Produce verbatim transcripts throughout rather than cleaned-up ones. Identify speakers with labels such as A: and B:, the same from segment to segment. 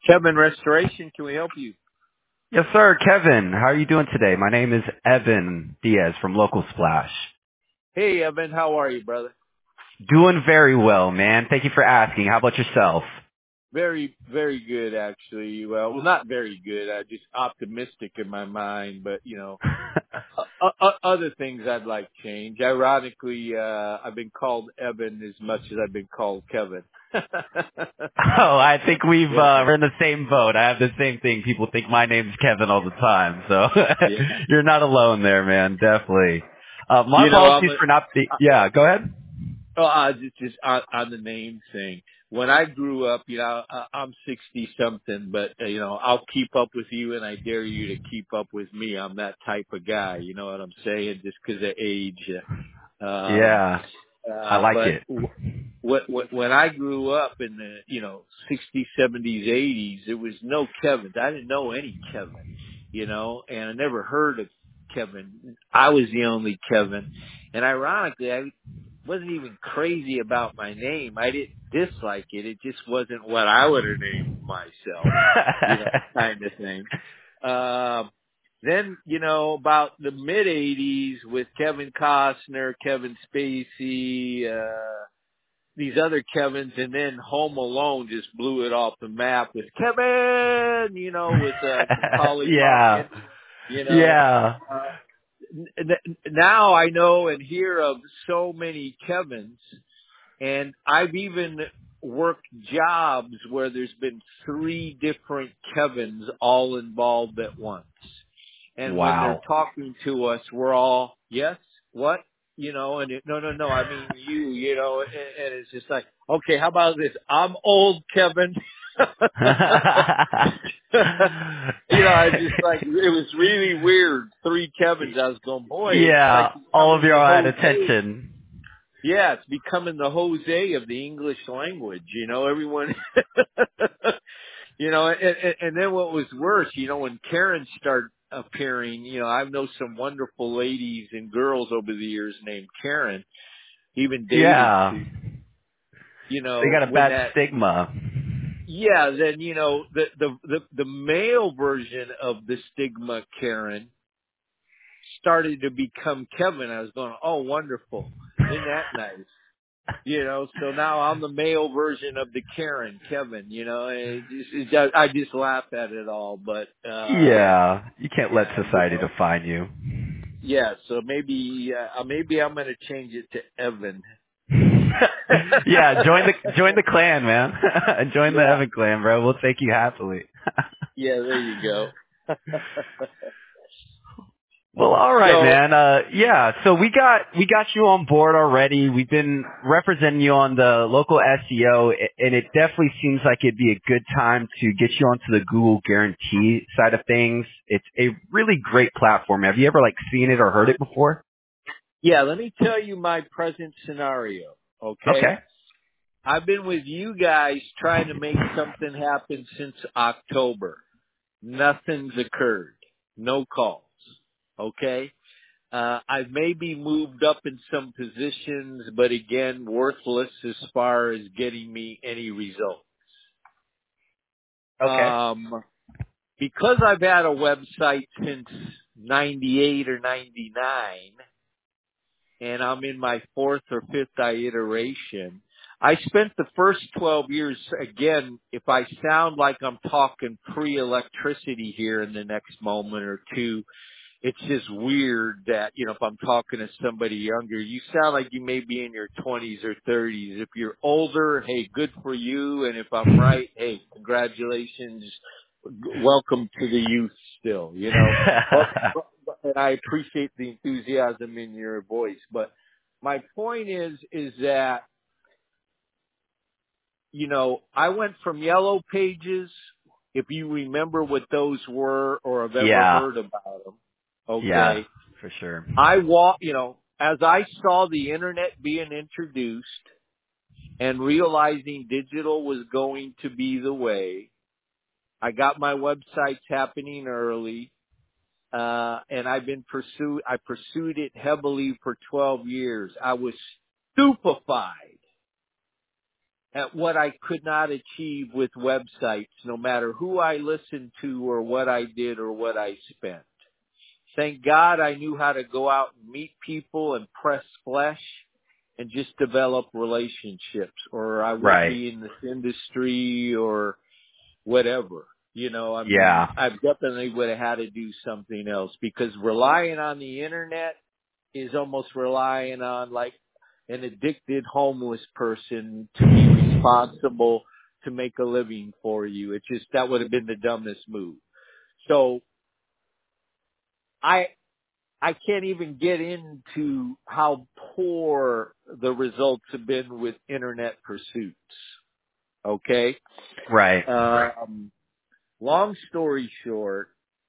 A: Kevin Restoration, can we help you?
B: Yes, sir. Kevin, how are you doing today? My name is Evan Diaz from Local Splash.
A: Hey, Evan, how are you, brother?
B: Doing very well, man. Thank you for asking. How about yourself?
A: Very, very good, actually. Well, well, not very good. I just optimistic in my mind, but you know, uh, uh, other things I'd like change. Ironically, uh, I've been called Evan as much as I've been called Kevin.
B: Oh, I think we've,
A: Yeah,
B: uh, we're in the same boat. I have the same thing. People think my name's Kevin all the time. So
A: yeah.
B: you're not alone there, man. Definitely. Uh, my
A: You know, I'm
B: apologies
A: a,
B: for not be-
A: I,
B: yeah, go ahead.
A: oh, I just, just on, on the name thing. When I grew up, you know, I, I'm sixty something, but uh, you know, I'll keep up with you, and I dare you to keep up with me. I'm that type of guy. You know what I'm saying? Just because of age. Um,
B: Yeah, I
A: uh,
B: like
A: but
B: it.
A: w- wh- when I grew up in the, you know, sixties, seventies, eighties, there was no Kevins. I didn't know any Kevin, you know, and I never heard of Kevin. I was the only Kevin. And ironically, I wasn't even crazy about my name. I didn't dislike it. It just wasn't what I would have named myself, you know, kind of thing. Um, then, you know, about the mid eighties with Kevin Costner, Kevin Spacey, uh, these other Kevins, and then Home Alone just blew it off the map with Kevin, you know, with, uh, Macaulay
B: Yeah.
A: Culkin, you know,
B: Yeah.
A: uh, n- n- now I know and hear of so many Kevins, and I've even worked jobs where there's been three different Kevins all involved at once. And when they're
B: Wow.
A: talking to us, we're all, yes, what? You know, and it, no, no, no, I mean you, you know, and, and it's just like, okay, how about this? I'm old Kevin. You know, I just like, it was really weird. Three Kevins. I was going, boy, it's like
B: Yeah, all of
A: becoming
B: you
A: the
B: are at
A: Jose.
B: attention.
A: Yeah, it's becoming the Jose of the English language. You know, everyone, you know, and, and, and then what was worse, you know, when Karen started appearing, you know, I've known some wonderful ladies and girls over the years named Karen, even dated
B: Yeah.
A: to, you
B: They
A: know,
B: got a
A: when
B: bad
A: that,
B: stigma.
A: yeah, then, you know, the, the, the, the male version of the stigma Karen started to become Kevin. I was going, oh, wonderful. Isn't that nice? You know, so now I'm the male version of the Karen, Kevin, you know, and it just, it just, I just laugh at it all, but, uh,
B: Yeah, you can't let
A: yeah, you
B: society
A: know,
B: define you.
A: yeah, so maybe, uh, maybe I'm going to change it to Evan.
B: Yeah, join the join the clan, man. Join the
A: Yeah,
B: Evan clan, bro. We'll take you happily.
A: yeah, there you go.
B: Well, all right,
A: So,
B: man. Uh, yeah, so we got we got you on board already. We've been representing you on the local S E O, and it definitely seems like it'd be a good time to get you onto the Google Guarantee side of things. It's a really great platform. Have you ever like seen it or heard it before?
A: yeah, let me tell you my present scenario, okay?
B: Okay.
A: I've been with you guys trying to make something happen since October. Nothing's occurred. No calls. Okay? Uh, I've maybe moved up in some positions, but again, worthless as far as getting me any result.
B: Okay.
A: Um, because I've had a website since ninety-eight or ninety-nine, and I'm in my fourth or fifth iteration, I spent the first twelve years, again, if I sound like I'm talking pre-electricity here in the next moment or two, it's just weird that, you know, if I'm talking to somebody younger, you sound like you may be in your twenties or thirties. If you're older, hey, good for you. And if I'm right, hey, congratulations. Welcome to the youth still, you know. But, but, but and I appreciate the enthusiasm in your voice. But my point is, is that, you know, I went from Yellow Pages, if you remember what those were or have ever
B: Yeah.
A: heard about them,
B: Yeah,
A: okay.
B: for sure.
A: I walk, you know, as I saw the internet being introduced and realizing digital was going to be the way, I got my websites happening early, uh, and I've been pursued, I pursued it heavily for twelve years. I was stupefied at what I could not achieve with websites, no matter who I listened to or what I did or what I spent. Thank God I knew how to go out and meet people and press flesh and just develop relationships, or I wouldn't
B: Right.
A: be in this industry or whatever. You know, I mean,
B: Yeah.
A: I definitely would have had to do something else, because relying on the internet is almost relying on like an addicted homeless person to be responsible to make a living for you. It just, that would have been the dumbest move. So I, I can't even get into how poor the results have been with internet pursuits. Okay.
B: Right.
A: Um, long story short,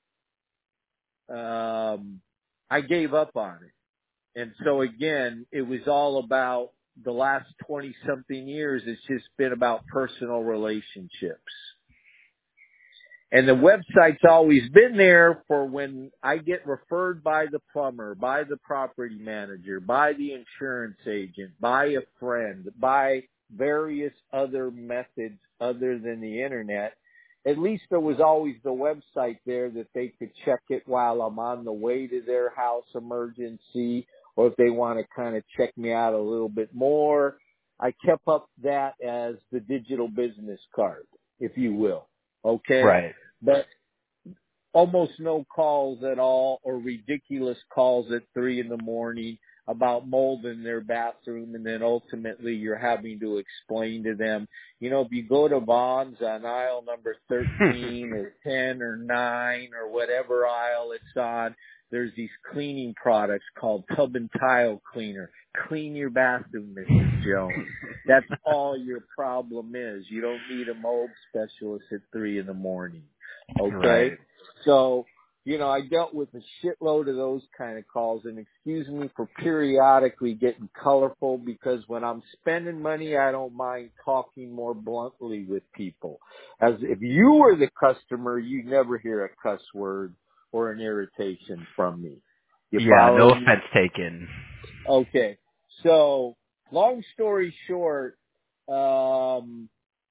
A: um, I gave up on it. And so again, it was all about the last twenty something years. It's just been about personal relationships. And the website's always been there for when I get referred by the plumber, by the property manager, by the insurance agent, by a friend, by various other methods other than the internet. At least there was always the website there that they could check it while I'm on the way to their house emergency, or if they want to kind of check me out a little bit more. I kept up that as the digital business card, if you will. Okay?
B: Right.
A: But almost no calls at all, or ridiculous calls at three in the morning about mold in their bathroom, and then ultimately you're having to explain to them, you know, if you go to Vaughn's on aisle number thirteen or ten or nine or whatever aisle it's on, there's these cleaning products called Tub and Tile Cleaner. Clean your bathroom, Missus Jones. That's all your problem is. You don't need a mold specialist at three in the morning. Okay?
B: Right.
A: So, you know, I dealt with a shitload of those kind of calls, and excuse me for periodically getting colorful, because when I'm spending money, I don't mind talking more bluntly with people. As if you were the customer, you'd never hear a cuss word or an irritation from me. You
B: Yeah, no
A: follow me?
B: offense taken.
A: Okay. So, long story short, um,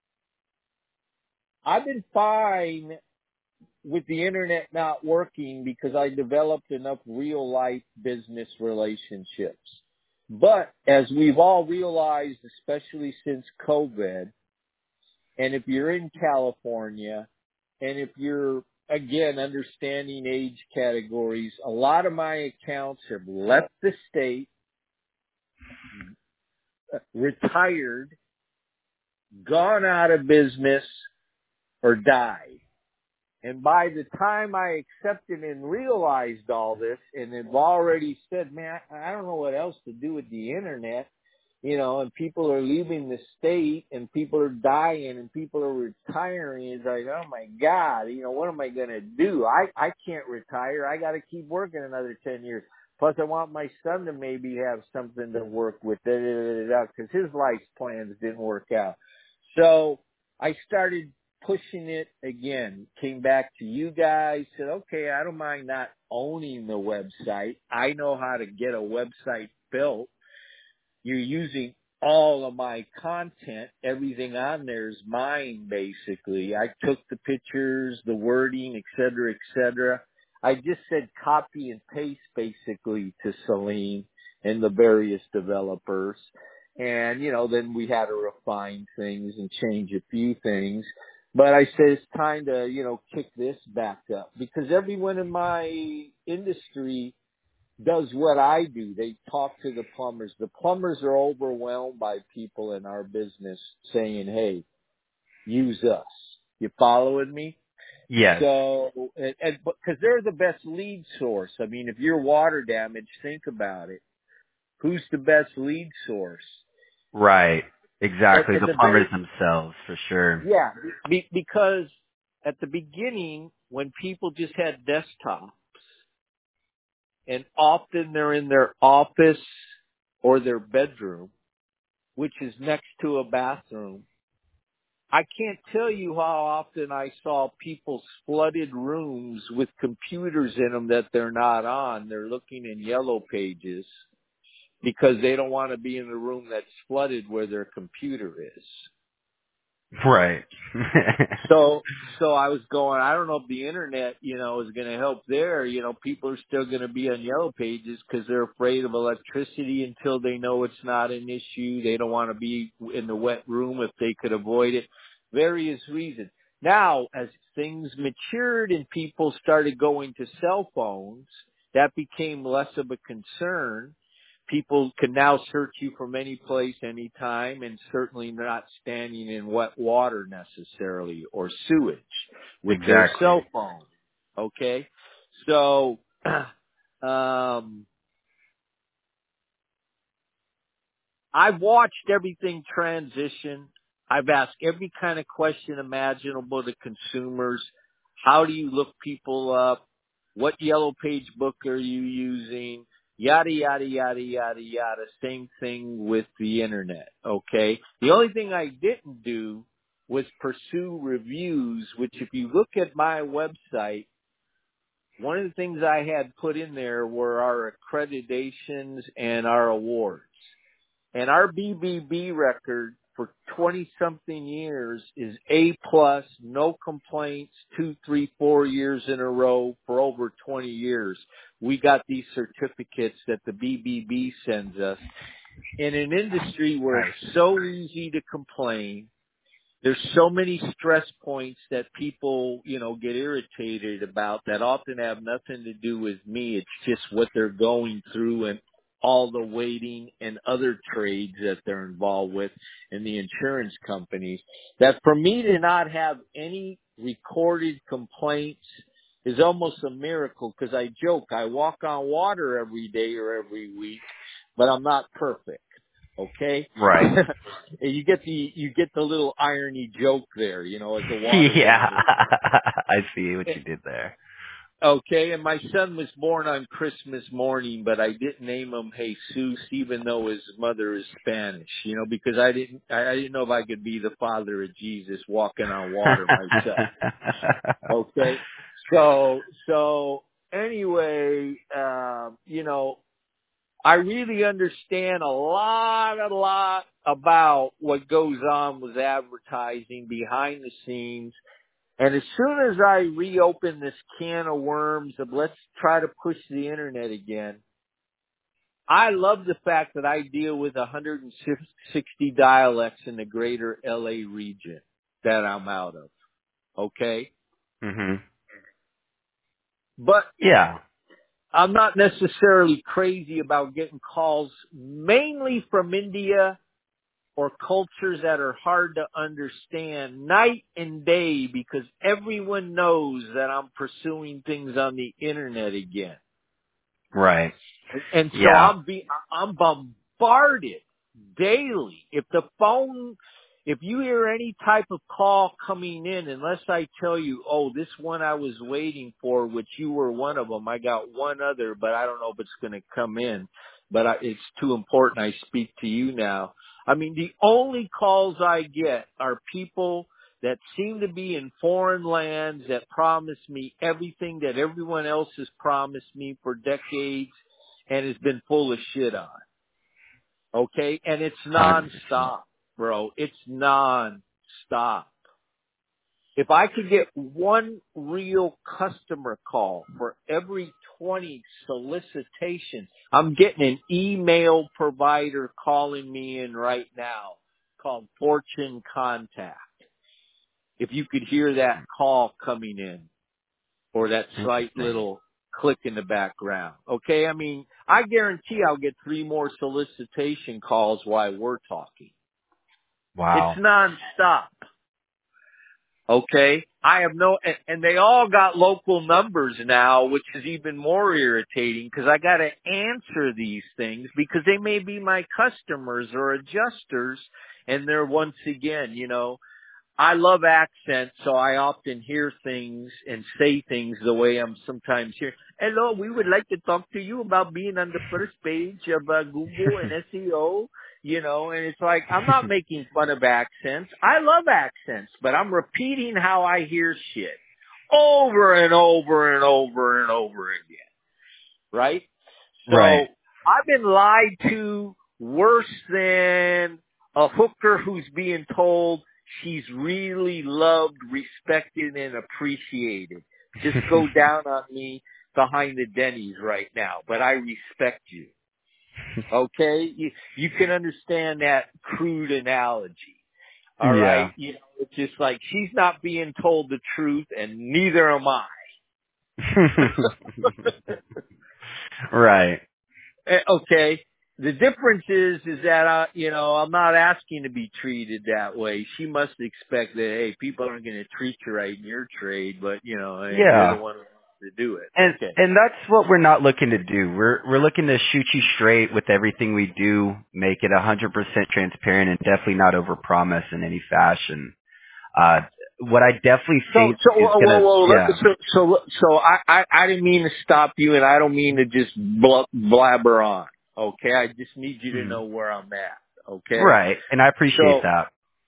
A: I've been fine with the internet not working because I developed enough real life business relationships. But as we've all realized, especially since COVID, and if you're in California, and if you're, again, understanding age categories, a lot of my accounts have left the state, retired, gone out of business, or died. And by the time I accepted and realized all this, and have already said, man, I don't know what else to do with the internet, you know, and people are leaving the state, and people are dying, and people are retiring, it's like, oh my God, you know, what am I going to do? I, I can't retire. I got to keep working another ten years. Plus, I want my son to maybe have something to work with, because his life plans didn't work out. So I started pushing it again, came back to you guys, said, okay, I don't mind not owning the website. I know how to get a website built. You're using all of my content. Everything on there is mine, basically. I took the pictures, the wording, et cetera, et cetera. I just said copy and paste, basically, to Celine and the various developers. And, you know, then we had to refine things and change a few things. But I said it's time to, you know, kick this back up, because everyone in my industry does what I do. They talk to the plumbers. The plumbers are overwhelmed by people in our business saying, hey, use us. You following me?
B: Yes.
A: So, and, and because they're the best lead source. I mean, if you're water damaged, think about it. Who's the best lead source?
B: Right. Exactly.
A: And, and
B: The
A: the
B: plumbers
A: very,
B: themselves, for sure.
A: yeah, be, because at the beginning, when people just had desktops, and often they're in their office or their bedroom, which is next to a bathroom, I can't tell you how often I saw people's flooded rooms with computers in them that they're not on. They're looking in yellow pages because they don't want to be in the room that's flooded where their computer is.
B: Right.
A: So, so I was going, I don't know if the internet, you know, is going to help there. You know, people are still going to be on Yellow Pages because they're afraid of electricity until they know it's not an issue. They don't want to be in the wet room if they could avoid it. Various reasons. Now, as things matured and people started going to cell phones, that became less of a concern. People can now search you from any place, anytime, and certainly not standing in wet water necessarily or sewage with their
B: Exactly.
A: cell phone. Okay? So, um, I've watched everything transition. I've asked every kind of question imaginable to consumers. How do you look people up? What Yellow Page book are you using? Yada, yada, yada, yada, yada. Same thing with the internet, okay? The only thing I didn't do was pursue reviews, which if you look at my website, one of the things I had put in there were our accreditations and our awards. And our B B B record for twenty something years is A plus, no complaints, two, three, four years in a row for over twenty years. We got these certificates that the B B B sends us in an industry where it's so easy to complain. There's so many stress points that people, you know, get irritated about that often have nothing to do with me. It's just what they're going through and all the waiting and other trades that they're involved with in the insurance companies, that for me to not have any recorded complaints is almost a miracle, because I joke, I walk on water every day or every week, but I'm not perfect. Okay?
B: Right.
A: you get the you get the little irony joke there, you know, as the water
B: Yeah.
A: vomits.
B: I see what you did there.
A: Okay, and my son was born on Christmas morning, but I didn't name him Jesus, even though his mother is Spanish, you know, because I didn't, I, I didn't know if I could be the father of Jesus walking on water myself. Okay, so, so anyway, uh, you know, I really understand a lot, a lot about what goes on with advertising behind the scenes. And as soon as I reopen this can of worms of let's try to push the internet again, I love the fact that I deal with one hundred sixty dialects in the greater L A region that I'm out of. Okay?
B: Mhm.
A: But
B: Yeah.
A: I'm not necessarily crazy about getting calls mainly from India or cultures that are hard to understand night and day, because everyone knows that I'm pursuing things on the internet again.
B: Right.
A: And so
B: Yeah.
A: I'm be, I'm bombarded daily. If the phone, if you hear any type of call coming in, unless I tell you, oh, this one I was waiting for, which you were one of them. I got one other, but I don't know if it's going to come in, but I, it's too important. I speak to you now. I mean, the only calls I get are people that seem to be in foreign lands that promise me everything that everyone else has promised me for decades and has been full of shit on. Okay? And it's nonstop, bro. It's nonstop. If I could get one real customer call for every twenty solicitations, I'm getting an email provider calling me in right now called Fortune Contact. If you could hear that call coming in or that slight little click in the background. Okay? I mean, I guarantee I'll get three more solicitation calls while we're talking.
B: Wow.
A: It's nonstop. Okay? I have no, and, and they all got local numbers now, which is even more irritating because I got to answer these things because they may be my customers or adjusters, and they're once again, you know, I love accents, so I often hear things and say things the way I'm sometimes hearing. Hello, we would like to talk to you about being on the first page of uh, Google and S E O, you know, and it's like, I'm not making fun of accents. I love accents, but I'm repeating how I hear shit over and over and over and over again, right? So
B: Right.
A: I've been lied to worse than a hooker who's being told she's really loved, respected, and appreciated. Just go down on me behind the Denny's right now, but I respect you. Okay? You, you can understand that crude analogy. All
B: Yeah.
A: right? You know, it's just like she's not being told the truth, and neither am I.
B: Right.
A: Okay. The difference is, is that, uh, you know, I'm not asking to be treated that way. She must expect that, hey, people aren't going to treat you right in your trade, but, you know, hey, you're the
B: Yeah.
A: one who wants to do it.
B: And
A: Okay.
B: and that's what we're not looking to do. We're we're looking to shoot you straight with everything we do, make it one hundred percent transparent, and definitely not overpromise in any fashion. Uh, what I definitely
A: So,
B: think
A: so,
B: is
A: whoa, whoa,
B: gonna,
A: whoa, let-
B: yeah,
A: so, so, so I, I, I didn't mean to stop you, and I don't mean to just bl- blabber on. Okay. I just need you to
B: Mhm.
A: know where I'm at. Okay.
B: Right. And I appreciate
A: So,
B: that.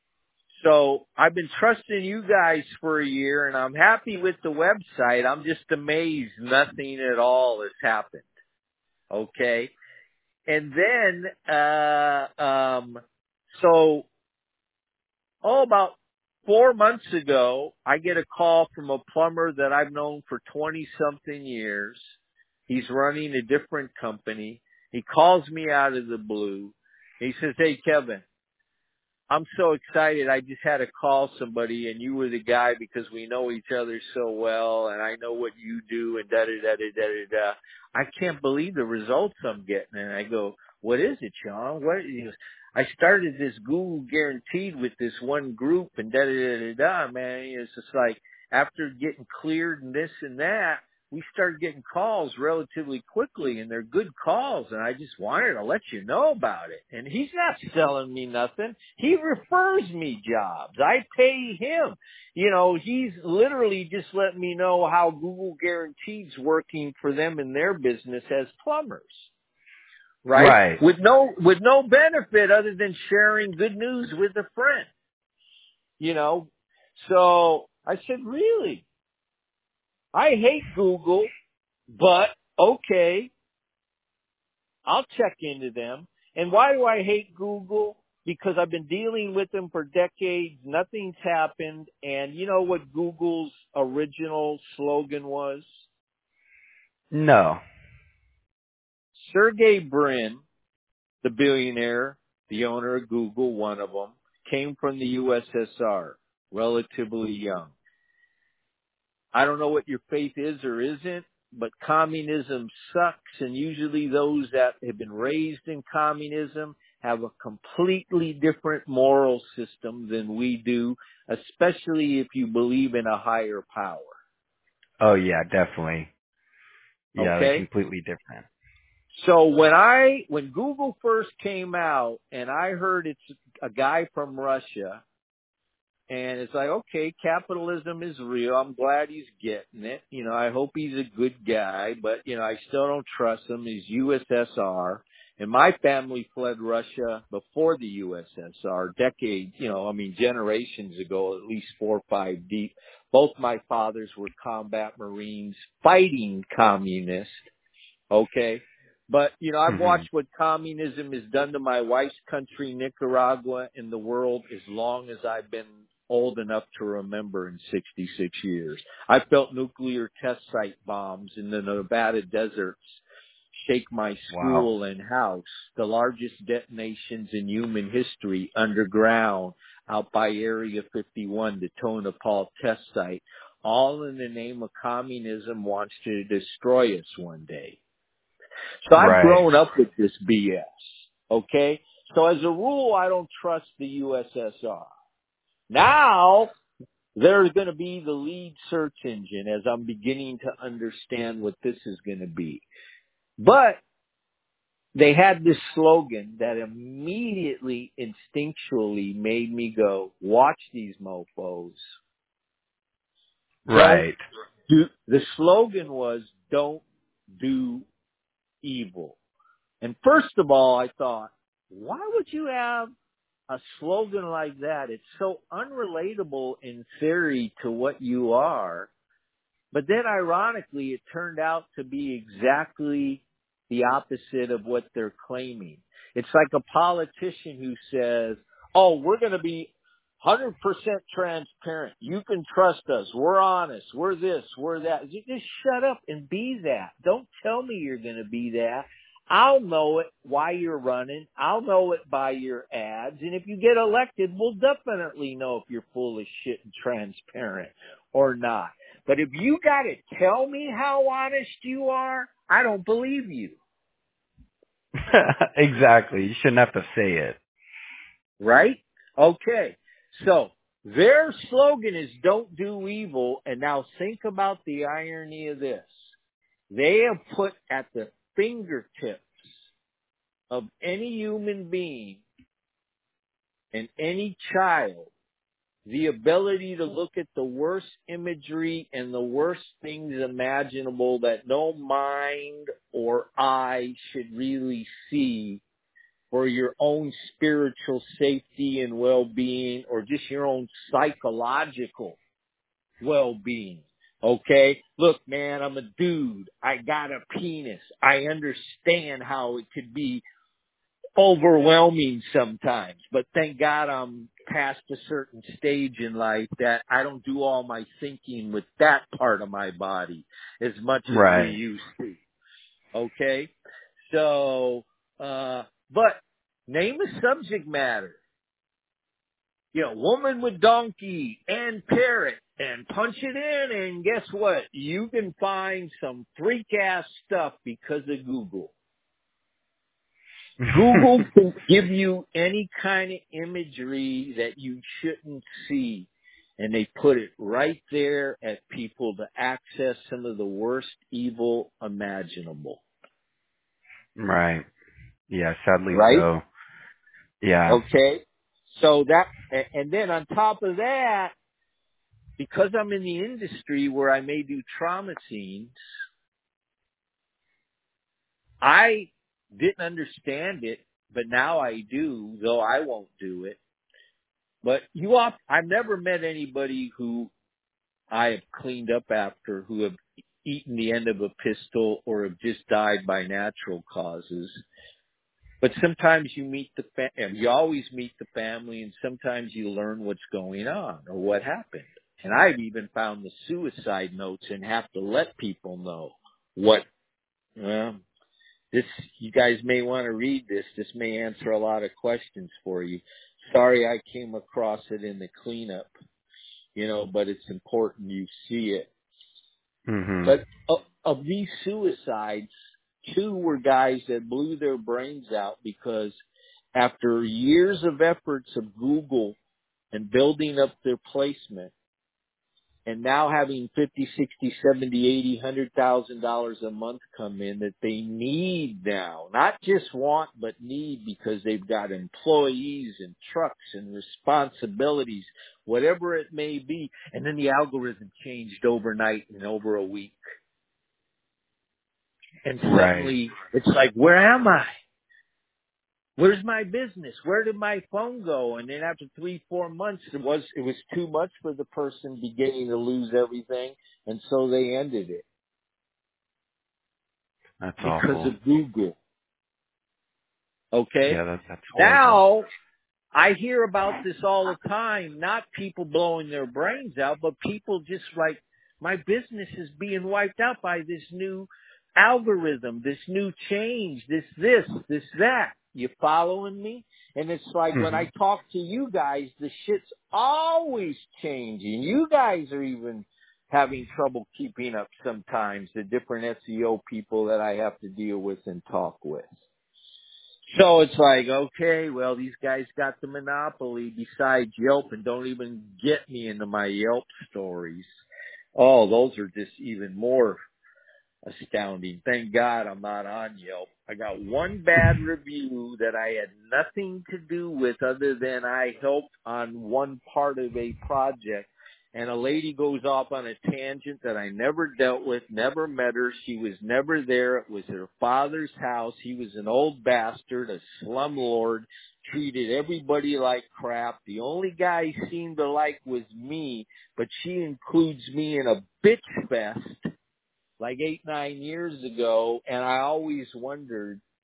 A: So I've been trusting you guys for a year, and I'm happy with the website. I'm just amazed nothing at all has happened. Okay. And then, uh, um, so, oh, about four months ago, I get a call from a plumber that I've known for twenty something years. He's running a different company. He calls me out of the blue. He says, "Hey, Kevin, I'm so excited. I just had to call somebody, and you were the guy because we know each other so well, and I know what you do, and da da da da da da da. I can't believe the results I'm getting." And I go, "What is it, Sean? What?" He goes, "I started this Google Guaranteed with this one group, and da da da da da. Man, it's just like after getting cleared and this and that, we started getting calls relatively quickly, and they're good calls, and I just wanted to let you know about it." And he's not selling me nothing. He refers me jobs. I pay him. You know, he's literally just letting me know how Google Guaranteed's working for them in their business as plumbers. Right?
B: Right.
A: With no, with no benefit other than sharing good news with a friend. You know? So I said, really? I hate Google. But, okay, I'll check into them. And why do I hate Google? Because I've been dealing with them for decades. Nothing's happened. And you know what Google's original slogan was?
B: No.
A: Sergey Brin, the billionaire, the owner of Google, one of them, came from the U S S R, relatively young. I don't know what your faith is or isn't, but communism sucks, and usually those that have been raised in communism have a completely different moral system than we do, especially if you believe in a higher power.
B: Oh yeah, definitely. Yeah, they're
A: Okay?
B: completely different.
A: So when I, when Google first came out and I heard it's a guy from Russia, and it's like, okay, capitalism is real. I'm glad he's getting it. You know, I hope he's a good guy, but, you know, I still don't trust him. He's U S S R. And my family fled Russia before the U S S R, decades, you know, I mean, generations ago, at least four or five deep. Both my fathers were combat Marines fighting communists. Okay. But, you know, I've
B: Mhm.
A: watched what communism has done to my wife's country, Nicaragua, and the world as long as I've been old enough to remember in sixty-six years. I felt nuclear test site bombs in the Nevada deserts shake my
B: Wow.
A: school and house, the largest detonations in human history underground out by Area fifty-one, the Tonopah test site, all in the name of communism wants to destroy us one day. So I've
B: Right.
A: grown up with this B S. Okay? So as a rule, I don't trust the U S S R. Now, they're going to be the lead search engine as I'm beginning to understand what this is going to be. But they had this slogan that immediately, instinctually made me go, watch these mofos. Don't
B: Right.
A: do, the slogan was, don't do evil. And first of all, I thought, why would you have a slogan like that? It's so unrelatable in theory to what you are. But then ironically, it turned out to be exactly the opposite of what they're claiming. It's like a politician who says, oh, we're going to be one hundred percent transparent. You can trust us. We're honest. We're this. We're that. You just shut up and be that. Don't tell me you're going to be that. I'll know it while you're running. I'll know it by your ads. And if you get elected, we'll definitely know if you're full of shit and transparent or not. But if you got to tell me how honest you are, I don't believe you.
B: Exactly. You shouldn't have to say it.
A: Right? Okay. So their slogan is don't do evil. And now think about the irony of this. They have put at the fingertips of any human being and any child the ability to look at the worst imagery and the worst things imaginable that no mind or eye should really see for your own spiritual safety and well-being, or just your own psychological well-being. Okay? Look, man, I'm a dude. I got a penis. I understand how it could be overwhelming sometimes, but thank God I'm past a certain stage in life that I don't do all my thinking with that part of my body as much as
B: Right.
A: we used to. Okay? So, uh, but name a subject matter. You know, woman with donkey and parrot, and punch it in, and guess what? You can find some freak-ass stuff because of Google. Google can give you any kind of imagery that you shouldn't see, and they put it right there at people to access some of the worst evil imaginable.
B: Right. Yeah, sadly
A: Right?
B: so. Yeah.
A: Okay? So that, and then on top of that, because I'm in the industry where I may do trauma scenes, I didn't understand it, but now I do, though I won't do it. But you off, I've never met anybody who I have cleaned up after who have eaten the end of a pistol or have just died by natural causes. But sometimes you meet the fam- you always meet the family, and sometimes you learn what's going on or what happened. And I've even found the suicide notes and have to let people know what, well, this, you guys may want to read this. This may answer a lot of questions for you. Sorry I came across it in the cleanup, you know, but it's important you see it.
B: Mm-hmm.
A: But of, of these suicides, two were guys that blew their brains out because after years of efforts of Google and building up their placement, and now having fifty, sixty, seventy, eighty, one hundred thousand dollars a month come in that they need now, not just want, but need, because they've got employees and trucks and responsibilities, whatever it may be. And then the algorithm changed overnight and over a week. And suddenly it's like, where am I? Where's my business? Where did my phone go? And then after three, four months, it was it was too much for the person beginning to lose everything, and so they ended it.
B: That's
A: because
B: awful.
A: of Google. Okay?
B: Yeah, that's, that's
A: Now,
B: horrible.
A: I hear about this all the time, not people blowing their brains out, but people just like, my business is being wiped out by this new algorithm, this new change, this, this, this, that. You following me? And it's like
B: Mm-hmm.
A: when I talk to you guys, the shit's always changing. You guys are even having trouble keeping up sometimes, the different S E O people that I have to deal with and talk with. So it's like, okay, well, these guys got the monopoly besides Yelp, and don't even get me into my Yelp stories. Oh, those are just even more astounding. Thank God I'm not on Yelp. I got one bad review that I had nothing to do with other than I helped on one part of a project. And a lady goes off on a tangent that I never dealt with, never met her. She was never there. It was her father's house. He was an old bastard, a slumlord, treated everybody like crap. The only guy he seemed to like was me, but she includes me in a bitch fest like eight, nine years ago. And I always wondered,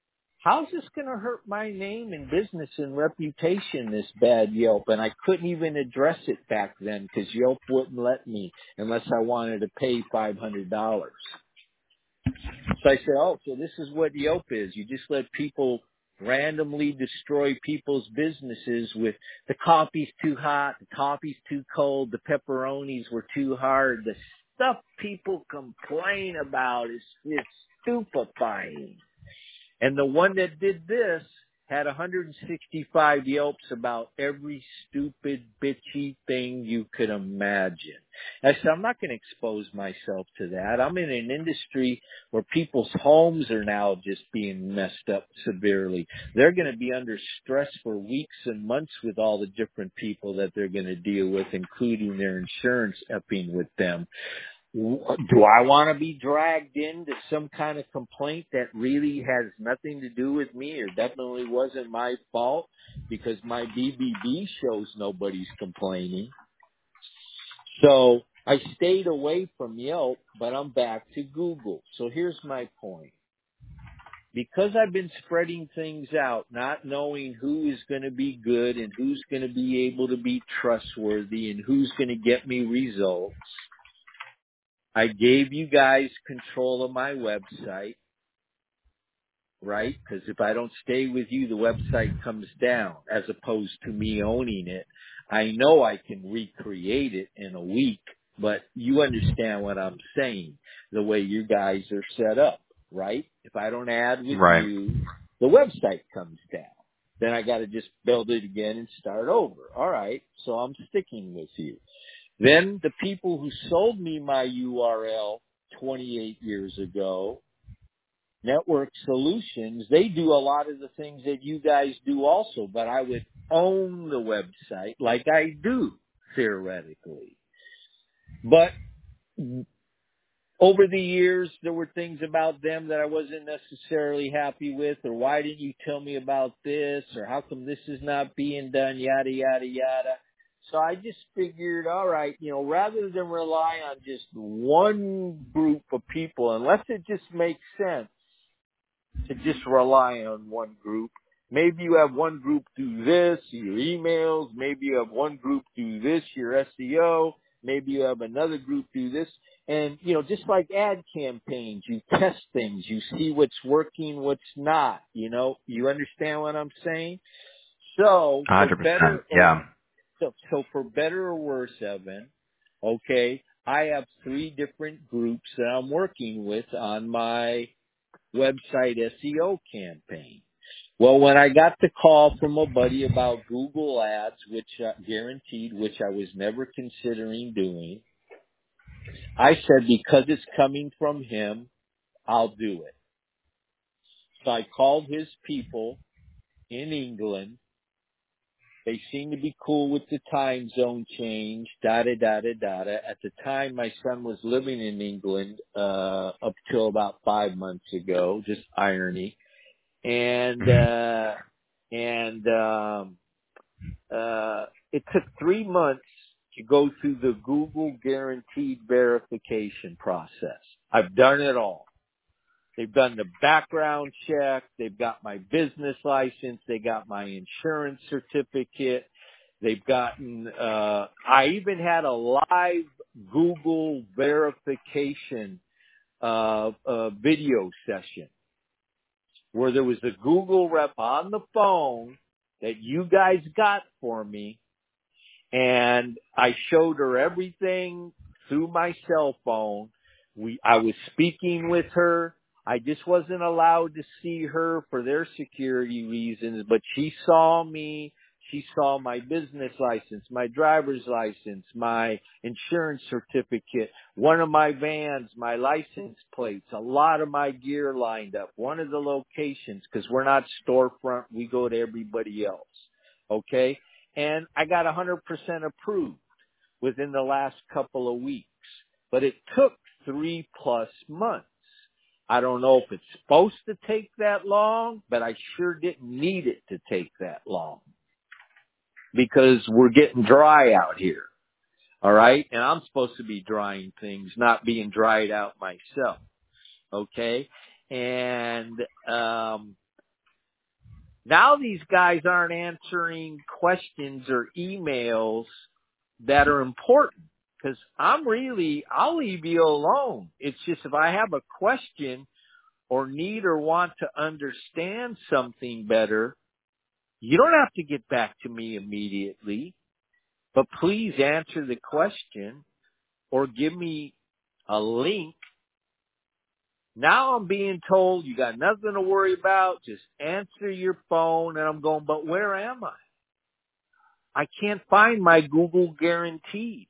A: how's this going to hurt my name and business and reputation, this bad Yelp? And I couldn't even address it back then because Yelp wouldn't let me unless I wanted to pay five hundred dollars. So I said, oh, so this is what Yelp is. You just let people randomly destroy people's businesses with the coffee's too hot, the coffee's too cold, the pepperonis were too hard. The stuff people complain about is, is stupefying. And the one that did this had one hundred sixty-five Yelps about every stupid, bitchy thing you could imagine. I said, I'm not going to expose myself to that. I'm in an industry where people's homes are now just being messed up severely. They're going to be under stress for weeks and months with all the different people that they're going to deal with, including their insurance upping with them. Do I want to be dragged into some kind of complaint that really has nothing to do with me or definitely wasn't my fault because my B B B shows nobody's complaining? So I stayed away from Yelp, but I'm back to Google. So here's my point. Because I've been spreading things out, not knowing who is going to be good and who's going to be able to be trustworthy and who's going to get me results, I gave you guys control of my website, right? Because if I don't stay with you, the website comes down as opposed to me owning it. I know I can recreate it in a week, but you understand what I'm saying, the way you guys are set up, right? If I don't add with
B: Right.
A: you, the website comes down. Then I got to just build it again and start over. All right, so I'm sticking with you. Then the people who sold me my U R L twenty-eight years ago, Network Solutions, they do a lot of the things that you guys do also, but I would own the website like I do theoretically. But over the years, there were things about them that I wasn't necessarily happy with, or why didn't you tell me about this, or how come this is not being done, yada, yada, yada. So I just figured, all right, you know, rather than rely on just one group of people, unless it just makes sense to just rely on one group, maybe you have one group do this, your emails, maybe you have one group do this, your S E O, maybe you have another group do this. And, you know, just like ad campaigns, you test things, you see what's working, what's not, you know, you understand what I'm saying? So,
B: one hundred
A: for
B: percent.
A: better or
B: Yeah.
A: So, so for better or worse, Evan, okay, I have three different groups that I'm working with on my website S E O campaign. Well, when I got the call from a buddy about Google Ads, which uh, guaranteed, which I was never considering doing, I said, because it's coming from him, I'll do it. So I called his people in England. They seem to be cool with the time zone change, da-da, da-da, da-da. At the time, my son was living in England uh up till about five months ago, just irony. And uh and um uh it took three months to go through the Google guaranteed verification process. I've done it all. They've done the background check. They've got my business license. They got my insurance certificate. They've gotten, uh, I even had a live Google verification, uh, uh, video session where there was a Google rep on the phone that you guys got for me. And I showed her everything through my cell phone. We, I was speaking with her. I just wasn't allowed to see her for their security reasons, but she saw me. She saw my business license, my driver's license, my insurance certificate, one of my vans, my license plates, a lot of my gear lined up, one of the locations, because we're not storefront. We go to everybody else. Okay? And I got one hundred percent approved within the last couple of weeks. But it took three plus months. I don't know if it's supposed to take that long, but I sure didn't need it to take that long. Because we're getting dry out here. All right? And I'm supposed to be drying things, not being dried out myself. Okay? And, um, Now these guys aren't answering questions or emails that are important, because I'm really, I'll leave you alone. It's just if I have a question or need or want to understand something better, you don't have to get back to me immediately, but please answer the question or give me a link. Now I'm being told you got nothing to worry about, just answer your phone, and I'm going, but where am I? I can't find my Google Guaranteed.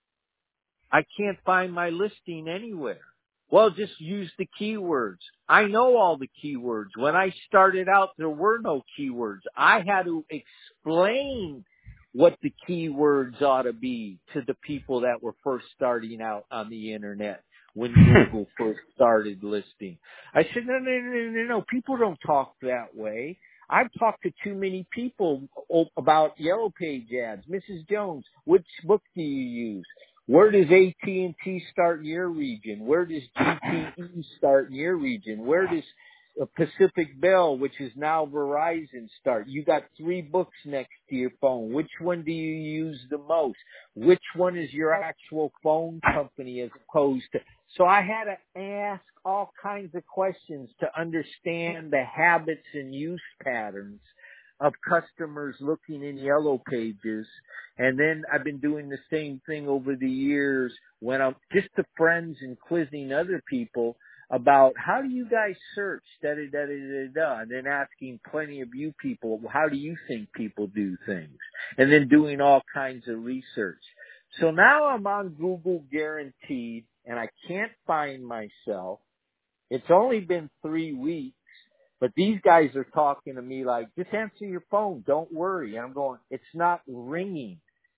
A: I can't find my listing anywhere. Well, just use the keywords. I know all the keywords. When I started out, there were no keywords. I had to explain what the keywords ought to be to the people that were first starting out on the internet when Google first started listing. I said, no, no, no, no, no. People don't talk that way. I've talked to too many people about Yellow Page ads. Missus Jones, which book do you use? Where does A T and T start in your region? Where does G T E start in your region? Where does Pacific Bell, which is now Verizon, start? You got three books next to your phone. Which one do you use the most? Which one is your actual phone company as opposed to... So I had to ask all kinds of questions to understand the habits and use patterns of customers looking in Yellow Pages. And then I've been doing the same thing over the years when I'm just to friends and quizzing other people about how do you guys search, da da da da da da, and then asking plenty of you people, how do you think people do things? And then doing all kinds of research. So now I'm on Google Guaranteed, and I can't find myself. It's only been three weeks, but these guys are talking to me like, just answer your phone, don't worry. And I'm going, it's not ringing.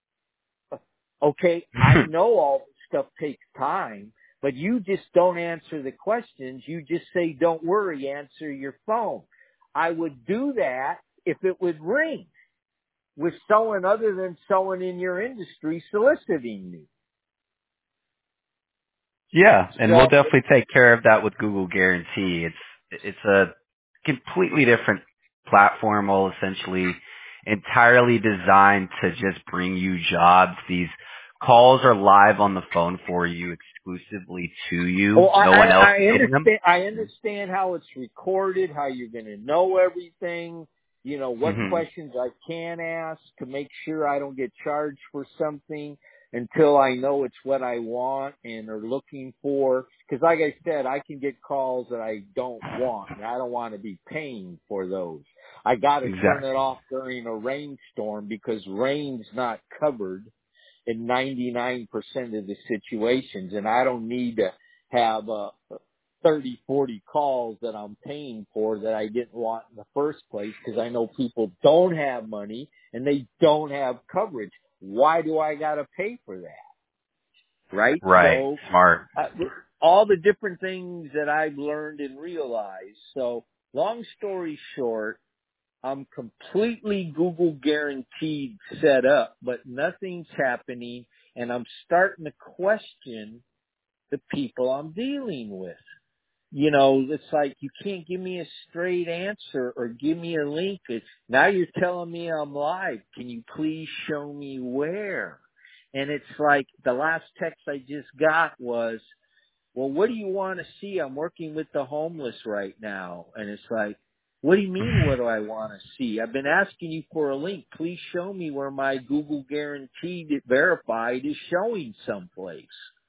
A: Okay, I know all this stuff takes time, but you just don't answer the questions. You just say, don't worry, answer your phone. I would do that if it would ring with someone other than someone in your industry soliciting me.
B: Yeah, and
A: So,
B: we'll definitely take care of that with Google Guarantee. It's it's a completely different platform, all essentially entirely designed to just bring you jobs. These calls are live on the phone for you, exclusively to you.
A: well, I,
B: No one else
A: I, I
B: is getting them.
A: understand. I understand how it's recorded, how you're going to know everything. You know what
B: Mm-hmm.
A: questions I can ask to make sure I don't get charged for something until I know it's what I want and are looking for. Because like I said, I can get calls that I don't want, and I don't want to be paying for those. I got to
B: Exactly.
A: turn it off during a rainstorm because rain's not covered in ninety-nine percent of the situations, and I don't need to have uh, thirty, forty calls that I'm paying for that I didn't want in the first place because I know people don't have money and they don't have coverage. Why do I got to pay for that? Right?
B: Right.
A: So,
B: Smart.
A: uh, all the different things that I've learned and realized. So, long story short, I'm completely Google Guaranteed set up, but nothing's happening, and I'm starting to question the people I'm dealing with. You know, it's like you can't give me a straight answer or give me a link. It's, now you're telling me I'm live. Can you please show me where? And it's like the last text I just got was, well, what do you want to see? I'm working with the homeless right now. And it's like, what do you mean, what do I want to see? I've been asking you for a link. Please show me where my Google Guaranteed Verified is showing someplace.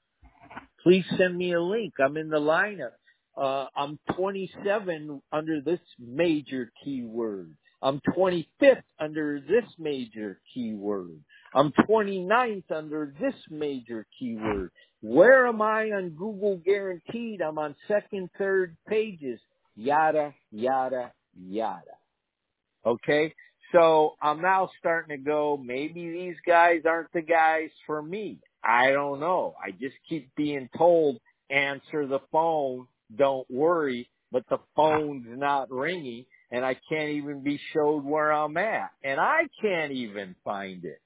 A: Please send me a link. I'm in the lineup. Uh, I'm twenty-seven under this major keyword. I'm twenty-fifth under this major keyword. I'm twenty-ninth under this major keyword. Where am I on Google Guaranteed? I'm on second, third pages. Yada, yada, yada. Okay? So I'm now starting to go, maybe these guys aren't the guys for me. I don't know. I just keep being told, answer the phone, don't worry, but the phone's not ringing, and I can't even be showed where I'm at. And I can't even find it.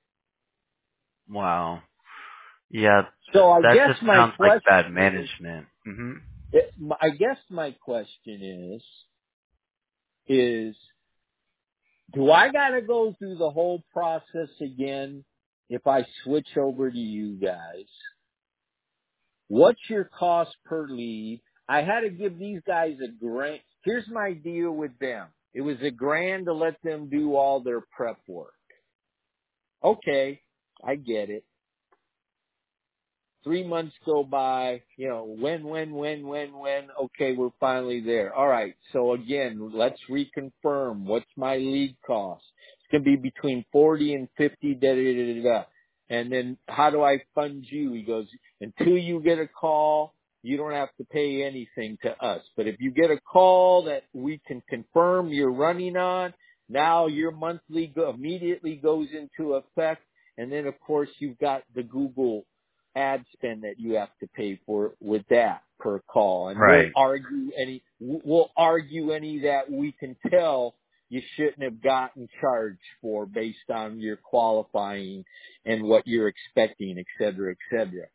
B: Wow. Yeah,
A: So I
B: that
A: guess
B: just
A: my
B: sounds like bad
A: question is,
B: management. Mm-hmm.
A: it, I guess my question is, is do I got to go through the whole process again if I switch over to you guys? What's your cost per lead? I had to give these guys a grand. Here's my deal with them. It was a grand to let them do all their prep work. Okay, I get it. Three months go by, you know, when, when, when, when, when, okay, we're finally there. All right, so again, let's reconfirm. What's my lead cost? It's going to be between forty and fifty, da, da, da, da, da. And then how do I fund you? He goes, until you get a call, you don't have to pay anything to us. But if you get a call that we can confirm you're running on, now your monthly go- immediately goes into effect. And then, of course, you've got the Google ad spend that you have to pay for with that per call. And
B: Right.
A: we'll argue any, we'll argue any that we can tell you shouldn't have gotten charged for based on your qualifying and what you're expecting, et cetera, et cetera.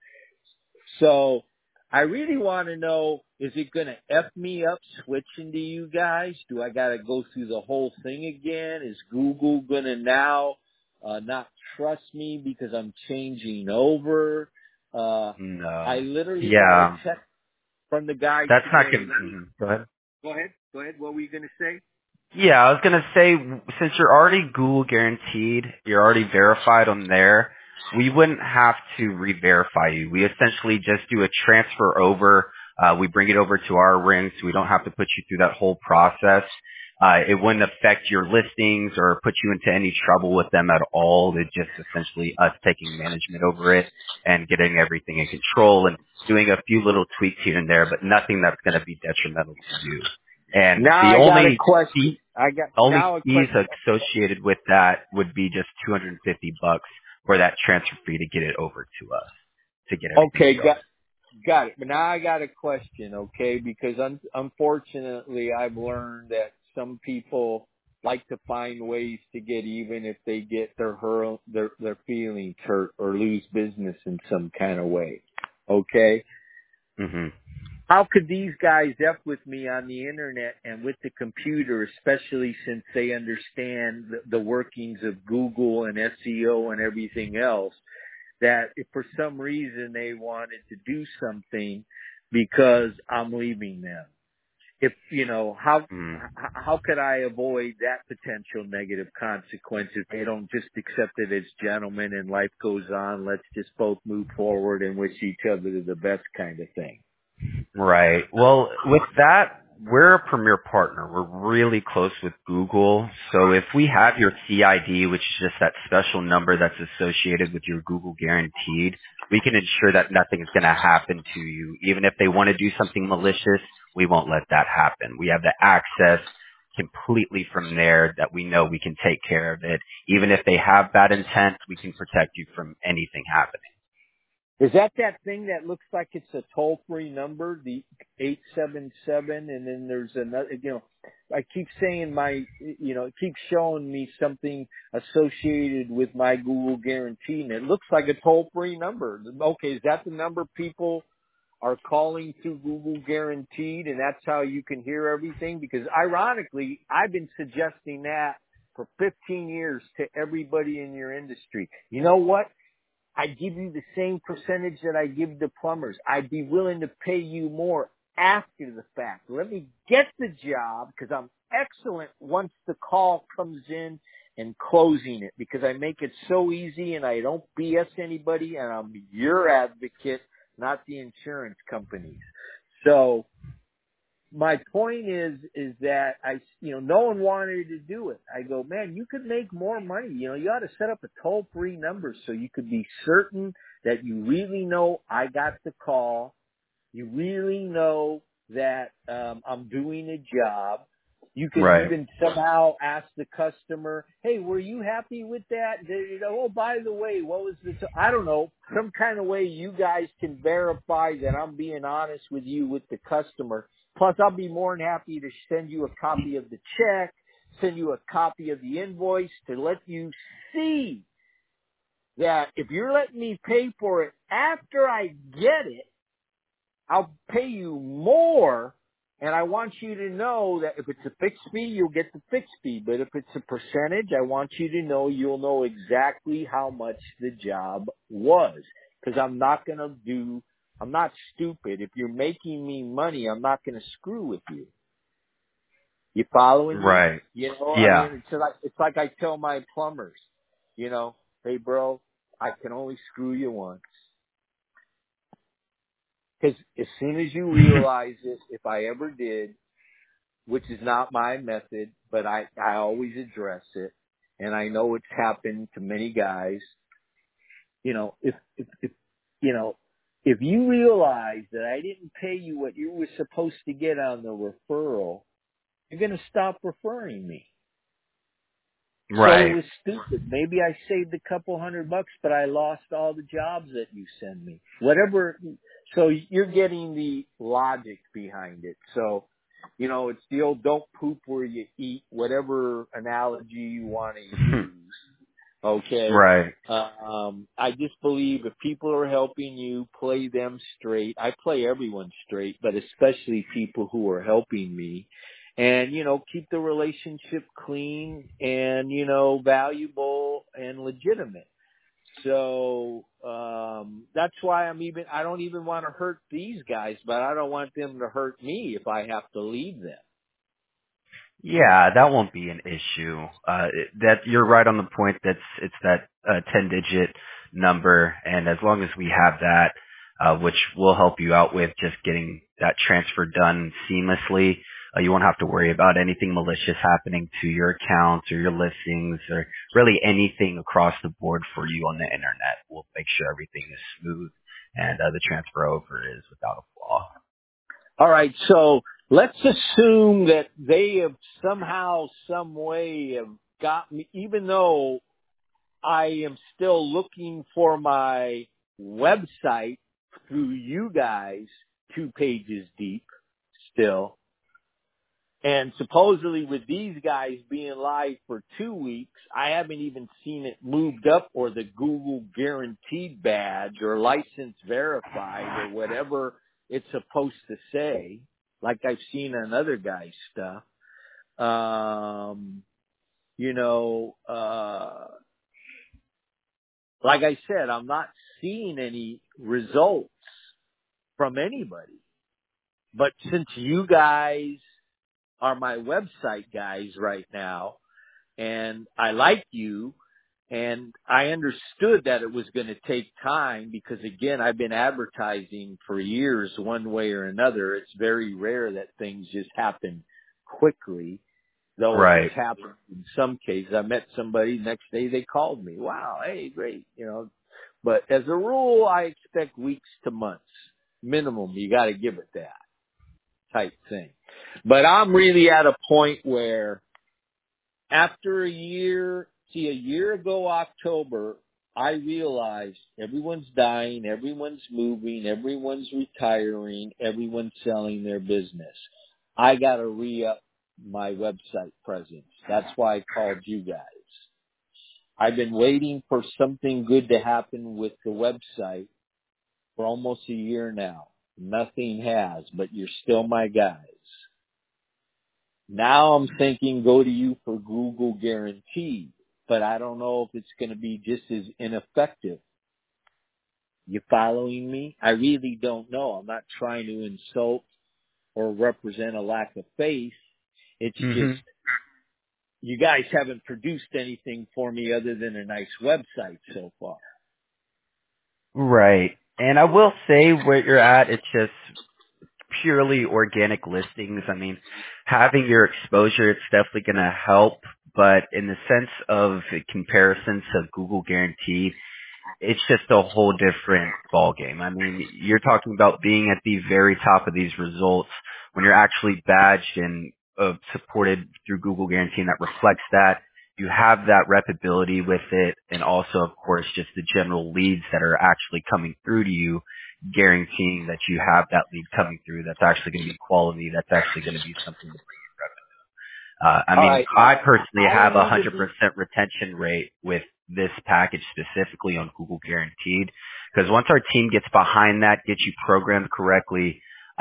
A: So I really want to know, is it going to F me up switching to you guys? Do I got to go through the whole thing again? Is Google going to now uh, not trust me because I'm changing over? Uh,
B: No.
A: I literally got
B: Yeah.
A: a check from the guy
B: That's not
A: today.
B: good. Mm-hmm. Go ahead.
A: Go ahead. Go ahead. What were you going to say?
B: Yeah, I was going to say, since you're already Google guaranteed, you're already verified on there, we wouldn't have to re-verify you. We essentially just do a transfer over. Uh, we bring it over to our ring, so we don't have to put you through that whole process. Uh, it wouldn't affect your listings or put you into any trouble with them at all. It's just essentially us taking management over it and getting everything in control and doing a few little tweaks here and there, but nothing that's going to be detrimental to you. And
A: Now
B: the
A: I got a
B: only
A: question.
B: fee,
A: I got
B: only
A: now a
B: fees
A: question.
B: associated with that would be just two hundred fifty bucks for that transfer fee to get it over to us, to get everything
A: Okay,
B: going.
A: got got it. But now I got a question, okay? Because un- unfortunately, I've learned that some people like to find ways to get even if they get their hurl, their their feelings hurt or lose business in some kind of way. Okay?
B: hmm
A: How could these guys F with me on the internet and with the computer, especially since they understand the, the workings of Google and S E O and everything else, that if for some reason they wanted to do something because I'm leaving them? If, you know, how,
B: mm
A: h- how could I avoid that potential negative consequence if they don't just accept it as gentlemen and life goes on, let's just both move forward and wish each other the best kind of thing?
B: Right. Well, with that, we're a premier partner. We're really close with Google. So if we have your C I D, which is just that special number that's associated with your Google guaranteed, we can ensure that nothing is going to happen to you. Even if they want to do something malicious, we won't let that happen. We have the access completely from there that we know we can take care of it. Even if they have bad intent, we can protect you from anything happening.
A: Is that that thing that looks like it's a toll-free number, the eight seven seven, and then there's another, you know, I keep saying my, you know, it keeps showing me something associated with my Google guarantee, and it looks like a toll-free number. Okay, is that the number people are calling through Google Guaranteed, and that's how you can hear everything? Because ironically, I've been suggesting that for fifteen years to everybody in your industry. You know what? I give you the same percentage that I give the plumbers. I'd be willing to pay you more after the fact. Let me get the job because I'm excellent once the call comes in and closing it, because I make it so easy and I don't B S anybody, and I'm your advocate, not the insurance companies. So my point is, is that I, you know, no one wanted to do it. I go, man, you could make more money. You know, you ought to set up a toll-free number so you could be certain that you really know I got the call. You really know that um, I'm doing a job. You could
B: Right.
A: even somehow ask the customer, hey, were you happy with that? Did you know, oh, by the way, what was this? I don't know, some kind of way you guys can verify that I'm being honest with you with the customer. Plus, I'll be more than happy to send you a copy of the check, send you a copy of the invoice to let you see that if you're letting me pay for it after I get it, I'll pay you more And I want you to know that if it's a fixed fee, you'll get the fixed fee. But if it's a percentage, I want you to know you'll know exactly how much the job was. Because I'm not going to do, I'm not stupid. If you're making me money, I'm not going to screw with you. You following me?
B: Right.
A: You know, I
B: Yeah.
A: mean, it's like, it's like I tell my plumbers, you know, hey bro, I can only screw you once. Because as soon as you realize it, if I ever did, which is not my method, but I, I always address it, and I know it's happened to many guys, you know, if, if, if you know, if you realize that I didn't pay you what you were supposed to get on the referral, you're going to stop referring me. So it
B: Right.
A: was stupid. Maybe I saved a couple hundred bucks, but I lost all the jobs that you send me. Whatever. So you're getting the logic behind it. So, you know, it's the old don't poop where you eat, whatever analogy you want to use. Okay.
B: Right.
A: Uh, um, I just believe if people are helping you, play them straight. I play everyone straight, but especially people who are helping me. And, you know, keep the relationship clean and, you know, valuable and legitimate. So, um, that's why I'm even, I don't even want to hurt these guys, but I don't want them to hurt me if I have to leave them.
B: Yeah, that won't be an issue. Uh, that you're right on the point. That's it's that uh, ten-digit number, and as long as we have that, uh, which will help you out with just getting that transfer done seamlessly, uh, you won't have to worry about anything malicious happening to your accounts or your listings or really anything across the board for you on the internet. We'll make sure everything is smooth and uh, the transfer over is without a flaw.
A: All right, so let's assume that they have somehow, some way have got me, even though I am still looking for my website through you guys, two pages deep still. And supposedly with these guys being live for two weeks, I haven't even seen it moved up or the Google guaranteed badge or license verified or whatever it's supposed to say, like I've seen on other guys' stuff. Um, you know, uh, like I said, I'm not seeing any results from anybody. But since you guys are my website guys right now, and I like you, and I understood that it was going to take time because, again, I've been advertising for years one way or another. It's very rare that things just happen quickly, though it has
B: Right.
A: happened in some cases. I met somebody, next day they called me. Wow, hey, great, you know. But as a rule, I expect weeks to months. Minimum, you got to give it that type thing. But I'm really at a point where after a year, see, a year ago, October, I realized everyone's dying, everyone's moving, everyone's retiring, everyone's selling their business. I got to re-up my website presence. That's why I called you guys. I've been waiting for something good to happen with the website for almost a year now. Nothing has, but you're still my guys. Now I'm thinking go to you for Google Guarantee, but I don't know if it's going to be just as ineffective. You following me? I really don't know. I'm not trying to insult or represent a lack of faith. It's
B: Mm-hmm.
A: just you guys haven't produced anything for me other than a nice website so far.
B: Right. And I will say where you're at, it's just purely organic listings. I mean, having your exposure, it's definitely going to help. But in the sense of comparison to Google Guaranteed, it's just a whole different ballgame. I mean, you're talking about being at the very top of these results when you're actually badged and uh, supported through Google Guarantee, and that reflects that. You have that reputability with it, and also, of course, just the general leads that are actually coming through to you, guaranteeing that you have that lead coming through that's actually going to be quality, that's actually going to be something to bring in revenue. Uh, I
A: All
B: mean,
A: right.
B: I personally
A: I
B: have
A: don't
B: a
A: need to
B: hundred
A: be.
B: percent retention rate with this package specifically on Google Guaranteed, because once our team gets behind that, gets you programmed correctly,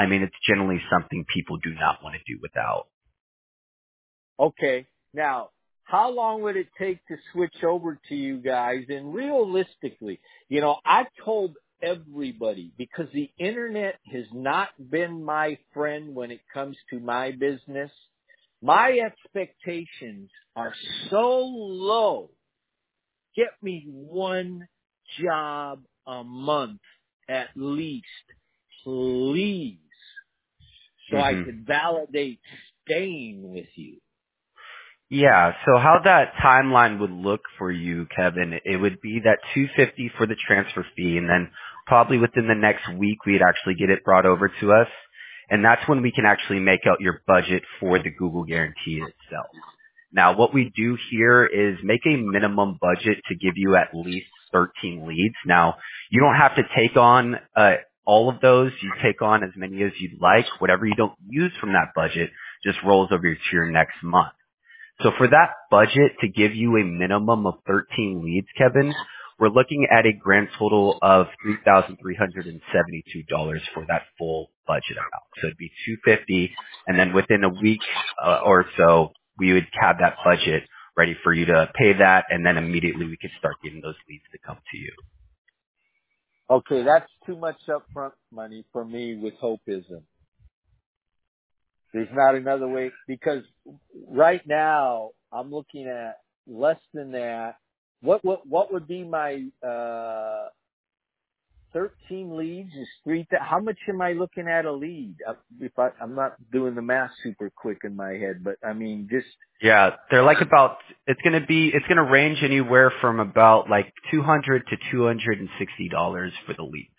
B: I mean, it's generally something people do not want to do without.
A: Okay. Now, how long would it take to switch over to you guys? And realistically, you know, I've told everybody, because the internet has not been my friend when it comes to my business. My expectations are so low. Get me one job a month at least, please, so
B: Mm-hmm.
A: I could validate staying with you.
B: Yeah, so how that timeline would look for you, Kevin, it would be that two hundred fifty dollars for the transfer fee, and then probably within the next week we'd actually get it brought over to us, and that's when we can actually make out your budget for the Google Guarantee itself. Now, what we do here is make a minimum budget to give you at least thirteen leads. Now, you don't have to take on uh, all of those. You take on as many as you'd like. Whatever you don't use from that budget just rolls over to your next month. So for that budget to give you a minimum of thirteen leads, Kevin, we're looking at a grand total of three thousand three hundred seventy-two dollars for that full budget amount. So it'd be two hundred fifty dollars, and then within a week uh, or so, we would have that budget ready for you to pay that, and then immediately we could start getting those leads to come to you.
A: Okay, that's too much upfront money for me with Hopeism. There's not another way, because right now I'm looking at less than that. What what what would be my uh, thirteen leads is three. Th- how much am I looking at a lead? Uh, If I, I'm not doing the math super quick in my head, but I mean just
B: Yeah, they're like about, it's going to be, it's going to range anywhere from about like two hundred to two hundred sixty dollars for the leads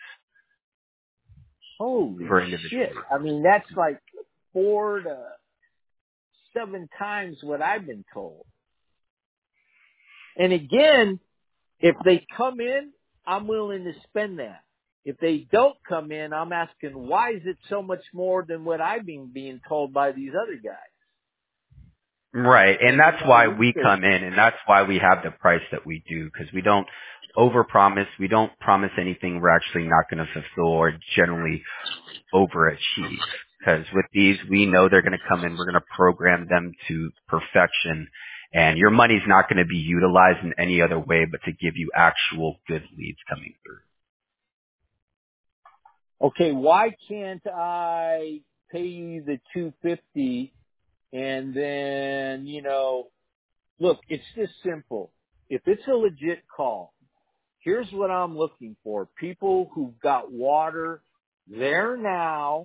A: holy
B: for individual
A: shit.
B: leads.
A: I mean that's like four to seven times what I've been told. And again, if they come in, I'm willing to spend that. If they don't come in, I'm asking, why is it so much more than what I've been being told by these other guys?
B: Right, and
A: And in
B: that's
A: my
B: why we
A: research,
B: come in, and that's why we have the price that we do, because we don't overpromise, we don't promise anything we're actually not going to fulfill or generally overachieve. Because with these, we know they're going to come in, we're going to program them to perfection, and your money's not going to be utilized in any other way but to give you actual good leads coming through.
A: okay, why can't I pay you the two hundred fifty dollars and then, you know, look, it's just simple. If it's a legit call, here's what I'm looking for. People who've got water there now,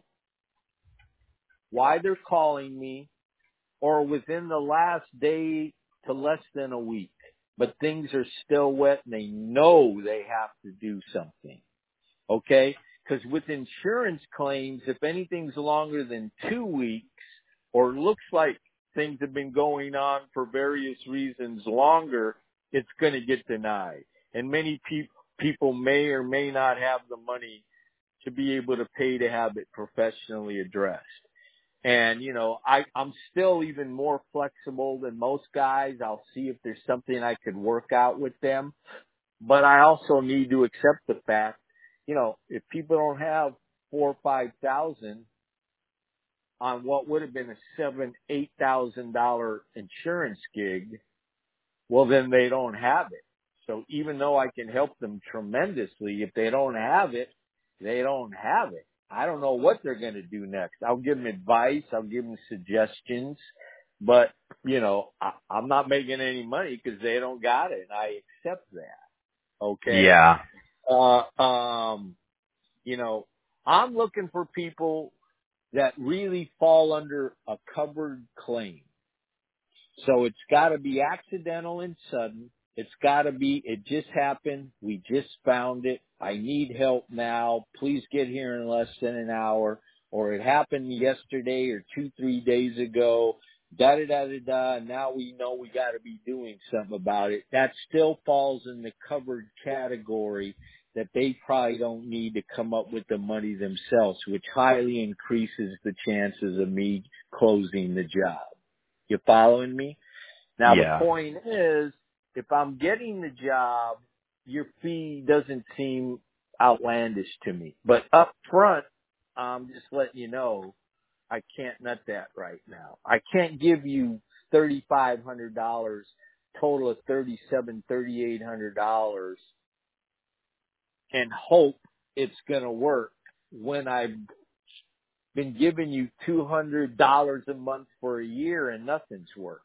A: why they're calling me, or within the last day to less than a week, but things are still wet and they know they have to do something. Okay? Because with insurance claims, if anything's longer than two weeks or looks like things have been going on for various reasons longer, it's going to get denied. And many pe- people may or may not have the money to be able to pay to have it professionally addressed. And, you know, I, I'm still even more flexible than most guys. I'll see if there's something I could work out with them. But I also need to accept the fact, you know, if people don't have four or five thousand on what would have been a seven, eight thousand dollar insurance gig, well, then they don't have it. So even though I can help them tremendously, if they don't have it, they don't have it. I don't know what they're going to do next. I'll give them advice. I'll give them suggestions. But, you know, I, I'm not making any money because they don't got it. And I accept that. Okay.
B: Yeah.
A: Uh, um, you know, I'm looking for people that really fall under a covered claim. So it's got to be accidental and sudden. It's got to be, it just happened. We just found it. I need help now. Please get here in less than an hour. Or it happened yesterday or two, three days ago. Da da da da da. Now we know we got to be doing something about it. That still falls in the covered category that they probably don't need to come up with the money themselves, which highly increases the chances of me closing the job. You following me? Now the
B: Yeah.
A: point is, if I'm getting the job, your fee doesn't seem outlandish to me. But up front, I'm just letting you know I can't nut that right now. I can't give you thirty-five hundred dollars, total of thirty-seven, thirty-eight hundred dollars, and hope it's going to work when I've been giving you two hundred dollars a month for a year and nothing's worked.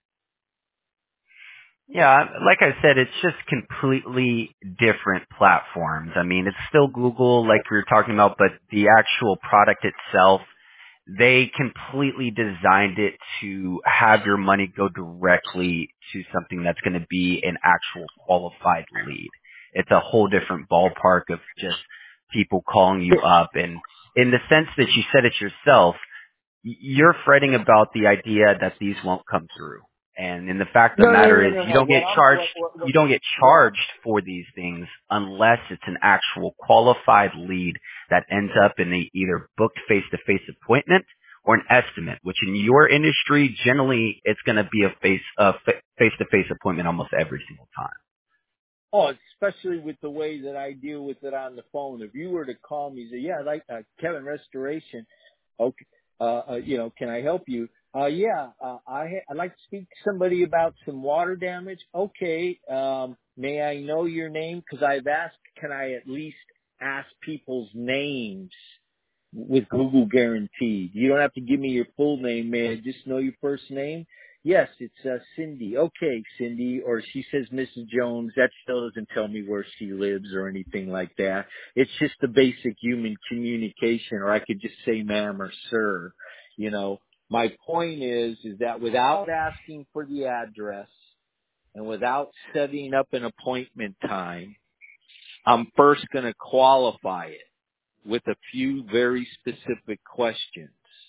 B: Yeah, like I said, it's just completely different platforms. I mean, it's still Google like we were talking about, but the actual product itself, they completely designed it to have your money go directly to something that's going to be an actual qualified lead. It's a whole different ballpark of just people calling you up. And in the sense that you said it yourself, y- you're fretting about the idea that these won't come through. And in the fact of
A: No,
B: the
A: no,
B: matter
A: no,
B: is
A: no,
B: you
A: no.
B: don't
A: What
B: get
A: I'm,
B: charged,
A: what, what, what,
B: you don't get
A: what
B: charged for these things unless it's an actual qualified lead that ends up in a either booked face-to-face appointment or an estimate, which in your industry, generally it's going to be a face, a fa- face-to-face appointment almost every single time.
A: Oh, especially with the way that I deal with it on the phone. If you were to call me and say, yeah, I like uh, Kevin Restoration. Okay. Uh, uh, you know, can I help you? Uh, yeah, uh, I, ha- I'd like to speak to somebody about some water damage. Okay. Um, may I know your name? Cause I've asked, can I at least ask people's names with Google Guaranteed? You don't have to give me your full name. May I just know your first name? Yes, it's uh, Cindy. Okay, Cindy. Or she says Missus Jones. That still doesn't tell me where she lives or anything like that. It's just the basic human communication. Or I could just say ma'am or sir. You know, my point is, is that without asking for the address and without setting up an appointment time, I'm first going to qualify it with a few very specific questions,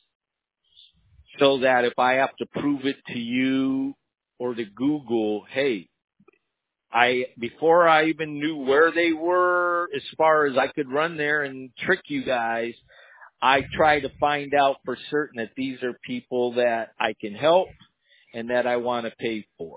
A: so that if I have to prove it to you or to Google, hey, I, before I even knew where they were, as far as I could run there and trick you guys, I try to find out for certain that these are people that I can help and that I want to pay for.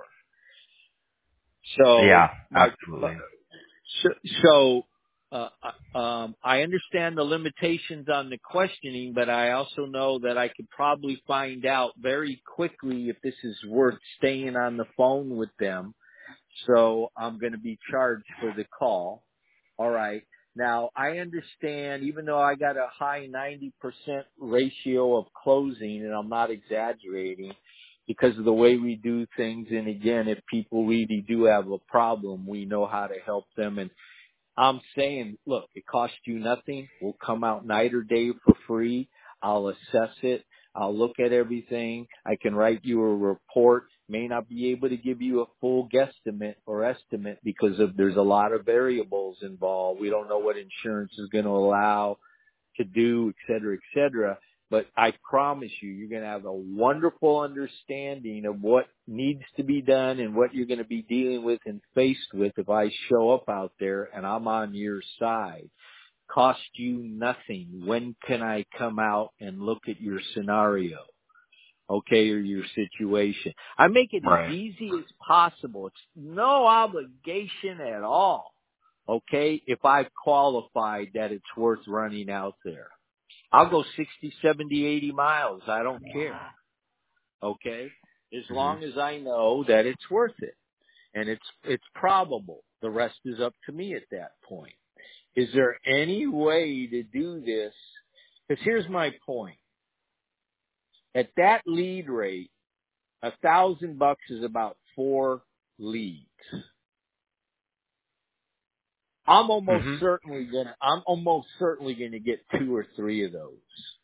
A: So
B: Yeah,
A: my,
B: absolutely.
A: So, so uh, um, I understand the limitations on the questioning, but I also know that I could probably find out very quickly if this is worth staying on the phone with them. So I'm going to be charged for the call. All right. Now, I understand, even though I got a high ninety percent ratio of closing, and I'm not exaggerating, because of the way we do things. And again, if people really do have a problem, we know how to help them. And I'm saying, look, it costs you nothing. We'll come out night or day for free. I'll assess it. I'll look at everything. I can write you a report. May not be able to give you a full guesstimate or estimate because of there's a lot of variables involved. We don't know what insurance is going to allow to do, et cetera, et cetera. But I promise you, you're going to have a wonderful understanding of what needs to be done and what you're going to be dealing with and faced with if I show up out there and I'm on your side. Cost you nothing. When can I come out and look at your scenario? Okay, or your situation. I make it as
B: Right.
A: easy as possible. It's no obligation at all. Okay, if I've qualified that it's worth running out there. I'll go sixty, seventy, eighty miles. I don't care. Okay? As
B: hmm
A: long as I know that it's worth it. And it's, it's probable. The rest is up to me at that point. Is there any way to do this? Because here's my point. At that lead rate, a thousand bucks is about four leads. I'm almost
B: hmm
A: certainly gonna, I'm almost certainly gonna get two or three of those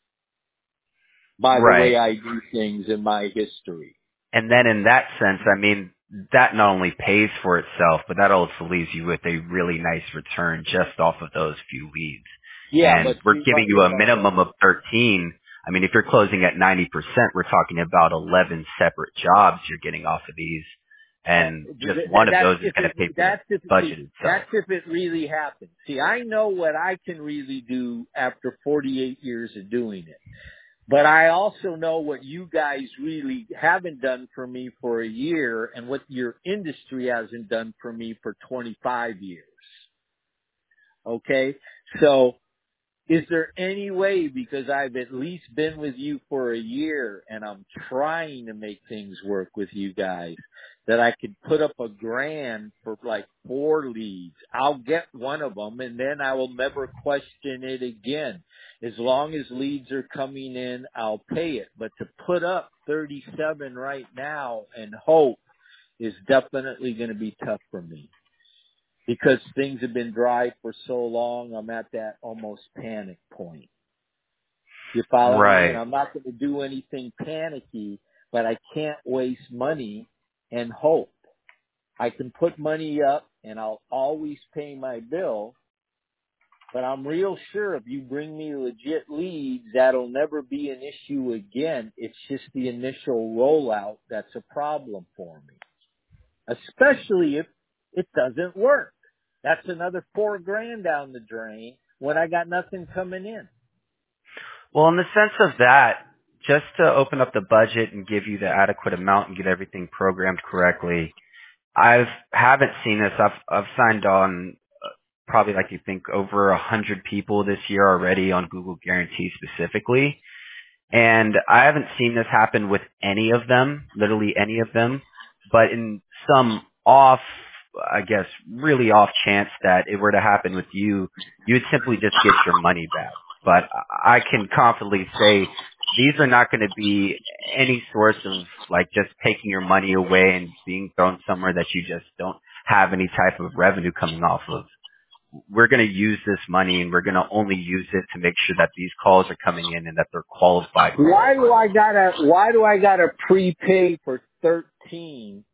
A: by the
B: Right.
A: way I do things in my history.
B: And then in that sense, I mean, that not only pays for itself, but that also leaves you with a really nice return just off of those few leads.
A: Yeah,
B: And
A: but
B: we're
A: see,
B: giving
A: but,
B: you a
A: but, but
B: minimum of thirteen. I mean, if you're closing at ninety percent, we're talking about eleven separate jobs you're getting off of these.
A: uh,
B: And just
A: that,
B: one of
A: that's
B: those is
A: if
B: going to
A: it,
B: pay for the
A: that's if, see,
B: budget itself.
A: that's if it really happens. See, I know what I can really do after forty-eight years of doing it. But I also know what you guys really haven't done for me for a year and what your industry hasn't done for me for twenty-five years. Okay? So, is there any way, because I've at least been with you for a year and I'm trying to make things work with you guys, that I could put up a grand for like four leads? I'll get one of them and then I will never question it again. As long as leads are coming in, I'll pay it. But to put up thirty-seven right now and hope is definitely going to be tough for me. Because things have been dry for so long, I'm at that almost panic point. You follow
B: Right.
A: me? And I'm not going to do anything panicky, but I can't waste money and hope. I can put money up and I'll always pay my bill, but I'm real sure if you bring me legit leads, that'll never be an issue again. It's just the initial rollout that's a problem for me, especially if it doesn't work. That's another four grand down the drain when I got nothing coming in.
B: Well, in the sense of that, just to open up the budget and give you the adequate amount and get everything programmed correctly, I've haven't seen this. I've I've signed on uh, probably like you think over a hundred people this year already on Google Guarantee specifically, and I haven't seen this happen with any of them, literally any of them. But in some off, I guess, really off chance that it were to happen with you, you would simply just get your money back. But I can confidently say these are not going to be any source of like just taking your money away and being thrown somewhere that you just don't have any type of revenue coming off of. We're going to use this money and we're going to only use it to make sure that these calls are coming in and that they're qualified.
A: Why do I gotta, why do I gotta prepay for thirteen?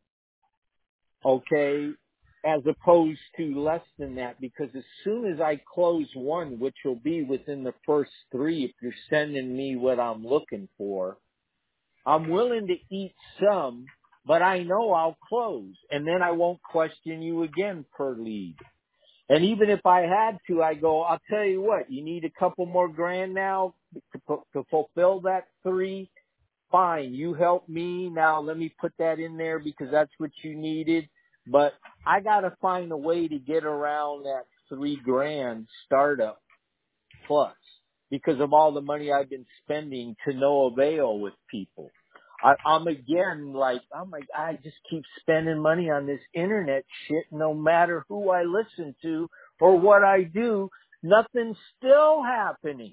A: Okay. As opposed to less than that, because as soon as I close one, which will be within the first three, if you're sending me what I'm looking for, I'm willing to eat some, but I know I'll close, and then I won't question you again per lead. And even if I had to, I go, I'll tell you what, you need a couple more grand now to, to fulfill that three? Fine, you help me. Now let me put that in there because that's what you needed. But I got to find a way to get around that three grand startup plus because of all the money I've been spending to no avail with people. I, I'm again like, I'm like, I just keep spending money on this internet shit. No matter who I listen to or what I do, nothing's still happening.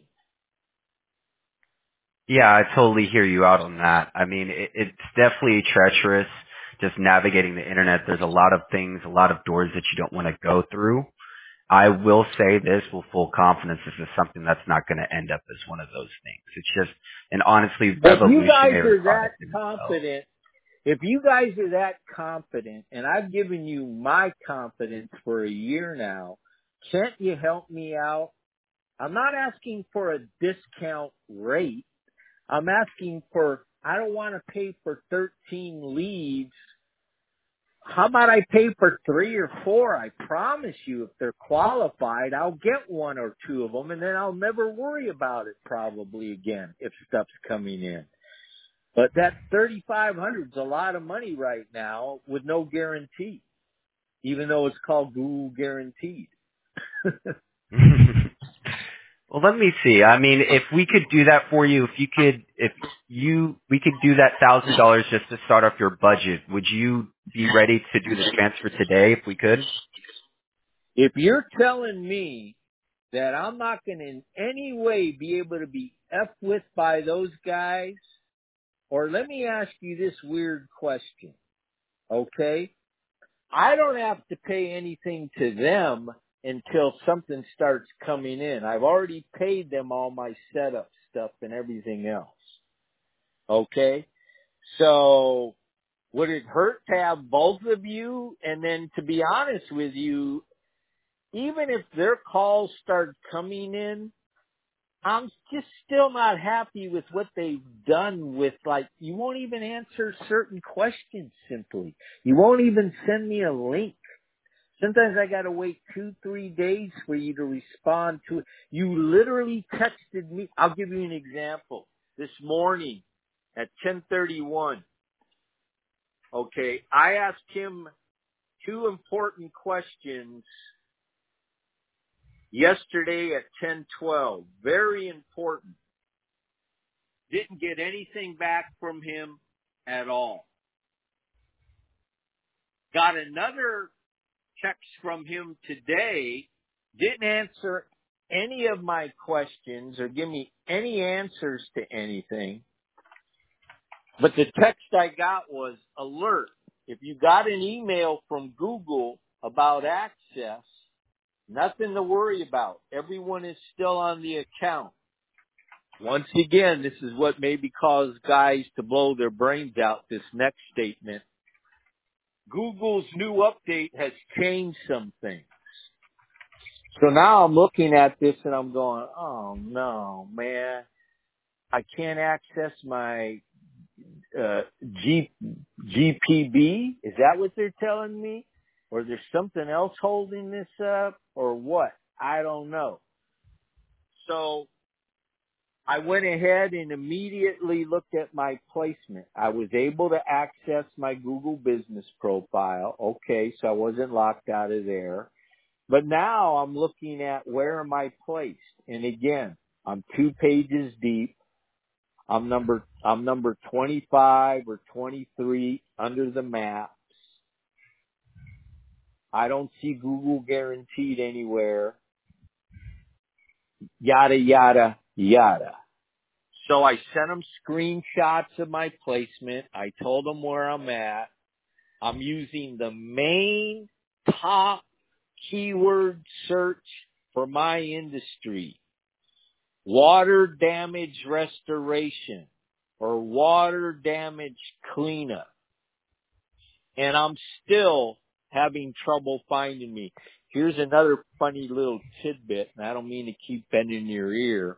B: Yeah, I totally hear you out on that. I mean, it, it's definitely treacherous just navigating the internet. There's a lot of things, a lot of doors that you don't want to go through. I will say this with full confidence. This is something that's not going to end up as one of those things. It's just an honestly revolutionary
A: If you guys are that
B: product in itself.
A: confident, if you guys are that confident, and I've given you my confidence for a year now, can't you help me out? I'm not asking for a discount rate. I'm asking for, I don't want to pay for thirteen leads. How about I pay for three or four? I promise you, if they're qualified, I'll get one or two of them, and then I'll never worry about it probably again if stuff's coming in. But that thirty-five hundred is a lot of money right now with no guarantee, even though it's called Google Guaranteed.
B: Well, let me see. I mean, if we could do that for you, if you could, if you, we could do that thousand dollars just to start off your budget, would you be ready to do the transfer today if we could?
A: If you're telling me that I'm not going to in any way be able to be effed with by those guys, or let me ask you this weird question, okay? I don't have to pay anything to them until something starts coming in. I've already paid them all my setup stuff and everything else. Okay? So would it hurt to have both of you? And then to be honest with you, even if their calls start coming in, I'm just still not happy with what they've done with, like, you won't even answer certain questions simply. You won't even send me a link. Sometimes I gotta wait two, three days for you to respond to it. You literally texted me. I'll give you an example. This morning at ten thirty-one, okay, I asked him two important questions yesterday at ten twelve. Very important. Didn't get anything back from him at all. Got another text from him today. Didn't answer any of my questions or give me any answers to anything. But the text I got was alert. If you got an email from Google about access, nothing to worry about. Everyone is still on the account. Once again, this is what maybe caused guys to blow their brains out, this next statement. Google's new update has changed some things. So now I'm looking at this and I'm going, oh no, man, I can't access my uh, G, GPB. Is that what they're telling me? Or there's something else holding this up or what? I don't know. So I went ahead and immediately looked at my placement. I was able to access my Google business profile. Okay, so I wasn't locked out of there. But now I'm looking at where am I placed. And again, I'm two pages deep. I'm number, I'm number twenty-five or twenty-three under the maps. I don't see Google guaranteed anywhere. Yada, yada, yada. So I sent them screenshots of my placement. I told them where I'm at. I'm using the main top keyword search for my industry. Water damage restoration or water damage cleanup. And I'm still having trouble finding me. Here's another funny little tidbit, and I don't mean to keep bending your ear.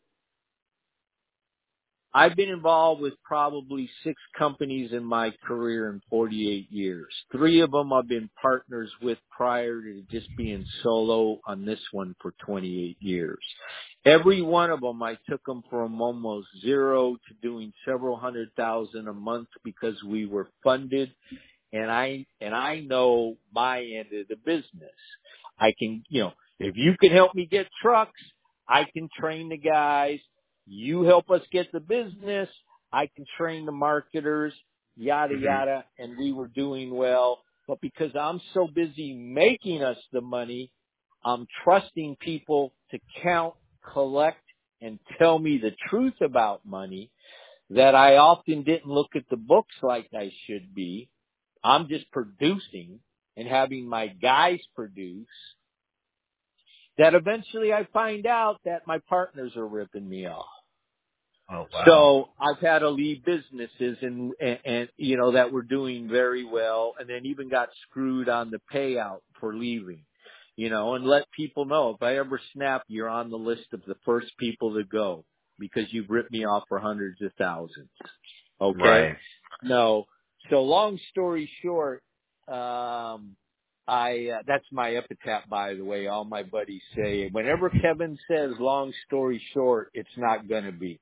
A: I've been involved with probably six companies in my career in forty-eight years. Three of them I've been partners with prior to just being solo on this one for twenty-eight years. Every one of them, I took them from almost zero to doing several hundred thousand a month because we were funded. And I, and I know my end of the business. I can, you know, if you can help me get trucks, I can train the guys. You help us get the business, I can train the marketers, yada, yada, and we were doing well. But because I'm so busy making us the money, I'm trusting people to count, collect, and tell me the truth about money that I often didn't look at the books like I should be. I'm just producing and having my guys produce. That eventually I find out that my partners are ripping me off.
B: Oh, wow.
A: So I've had to leave businesses and, and, and, you know, that were doing very well and then even got screwed on the payout for leaving, you know, and let people know if I ever snap, you're on the list of the first people to go because you've ripped me off for hundreds of thousands. Okay.
B: Right.
A: No. So long story short, um, I, uh, that's my epitaph, by the way. All my buddies say, whenever Kevin says long story short, it's not going to be.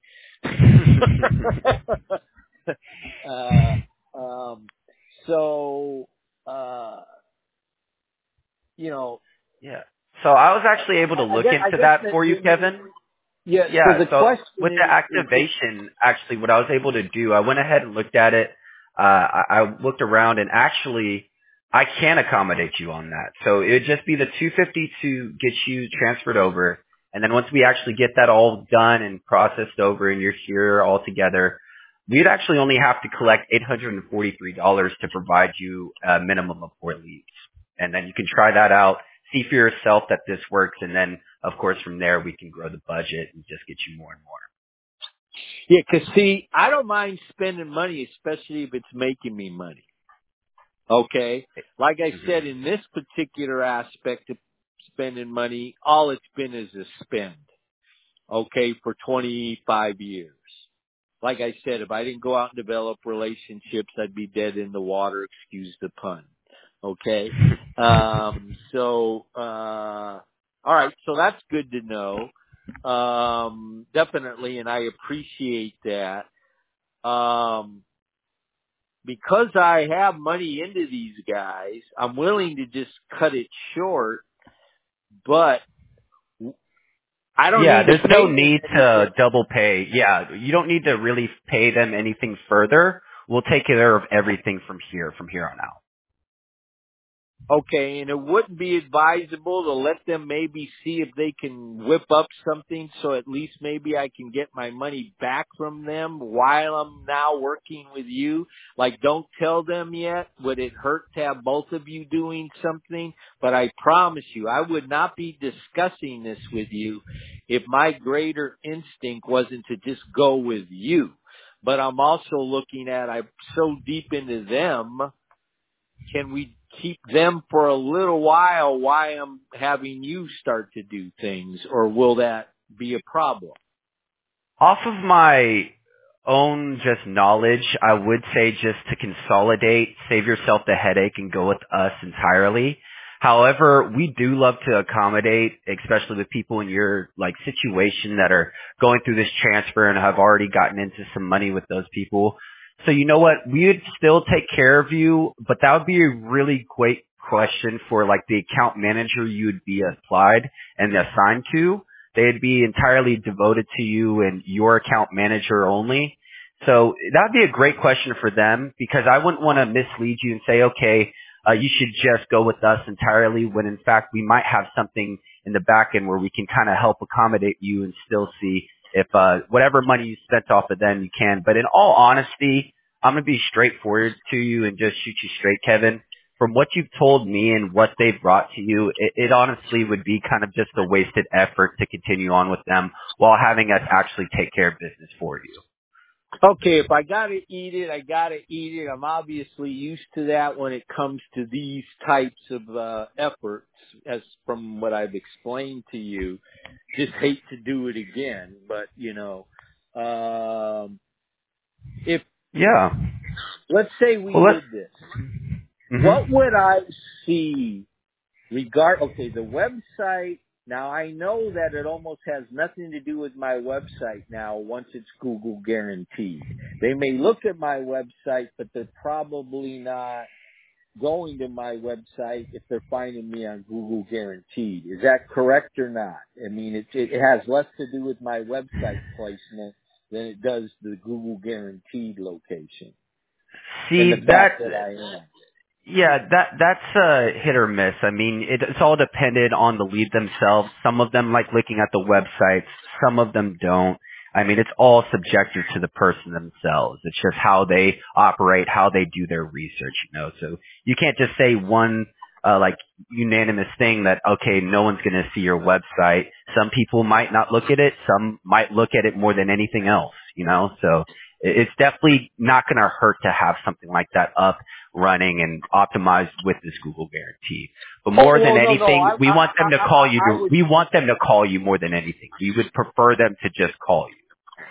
A: uh, um, so, uh, you know.
B: Yeah. So I was actually able to look
A: I guess,
B: into that for you, Kevin.
A: Yeah.
B: Yeah.
A: So the
B: so
A: question
B: with
A: is,
B: the activation, actually, what I was able to do, I went ahead and looked at it. Uh, I, I looked around and actually, I can accommodate you on that. So it would just be the two hundred fifty to get you transferred over. And then once we actually get that all done and processed over and you're here all together, we'd actually only have to collect eight hundred forty-three dollars to provide you a minimum of four leads. And then you can try that out, see for yourself that this works. And then, of course, from there, we can grow the budget and just get you more and more.
A: Yeah, because, see, I don't mind spending money, especially if it's making me money. Okay? Like I mm-hmm. said, in this particular aspect of spending money, all it's been is a spend. Okay, for twenty-five years. Like I said, if I didn't go out and develop relationships, I'd be dead in the water, excuse the pun. Okay? Um, so, uh, all right, so that's good to know. Um, definitely, and I appreciate that. Um, because I have money into these guys, I'm willing to just cut it short, but I don't
B: Yeah,
A: need to
B: there's no
A: pay them
B: need to
A: anything.
B: double pay. Yeah, you don't need to really pay them anything further. We'll take care of everything from here, from here on out.
A: Okay, and it wouldn't be advisable to let them maybe see if they can whip up something so at least maybe I can get my money back from them while I'm now working with you? Like, don't tell them yet. Would it hurt to have both of you doing something? But I promise you, I would not be discussing this with you if my greater instinct wasn't to just go with you. But I'm also looking at, I'm so deep into them. Can we keep them for a little while while I'm having you start to do things, or will that be a problem?
B: Off of my own just knowledge, I would say just to consolidate, save yourself the headache and go with us entirely. However, we do love to accommodate, especially with people in your like situation that are going through this transfer and have already gotten into some money with those people. So you know what? We would still take care of you, but that would be a really great question for like the account manager you would be applied and assigned to. They'd be entirely devoted to you and your account manager only. So that'd be a great question for them because I wouldn't want to mislead you and say, okay, uh, you should just go with us entirely when in fact we might have something in the back end where we can kind of help accommodate you and still see if uh, whatever money you spent off of them you can. But in all honesty, I'm going to be straightforward to you and just shoot you straight, Kevin. From what you've told me and what they've brought to you, it, it honestly would be kind of just a wasted effort to continue on with them while having us actually take care of business for you.
A: Okay, if I gotta eat it, I gotta eat it. I'm obviously used to that when it comes to these types of uh, efforts, as from what I've explained to you. Just hate to do it again, but you know, um, if
B: Yeah.
A: let's say we
B: Well, let's.
A: did this, what
B: Mm-hmm.
A: would I see? Regard, okay, the website, now I know that it almost has nothing to do with my website now once it's Google guaranteed. They may look at my website, but they're probably not going to my website if they're finding me on Google guaranteed. Is that correct or not? I mean, it, it has less to do with my website placement than it does the Google guaranteed location and the
B: See
A: fact
B: that.
A: that I am.
B: Yeah, that that's a hit or miss. I mean, it, it's all dependent on the lead themselves. Some of them like looking at the websites, some of them don't. I mean, it's all subjective to the person themselves. It's just how they operate, how they do their research, you know. So you can't just say one uh, like unanimous thing that okay, no one's going to see your website. Some people might not look at it. Some might look at it more than anything else, you know. So it- it's definitely not going to hurt to have something like that up running and optimized with this Google guarantee. But
A: Oh,
B: more than
A: well, no, no,
B: anything,
A: I,
B: we
A: I,
B: want them to
A: I,
B: call
A: I
B: you
A: I
B: to,
A: would.
B: we want them to call you more than anything. We would prefer them to just call you.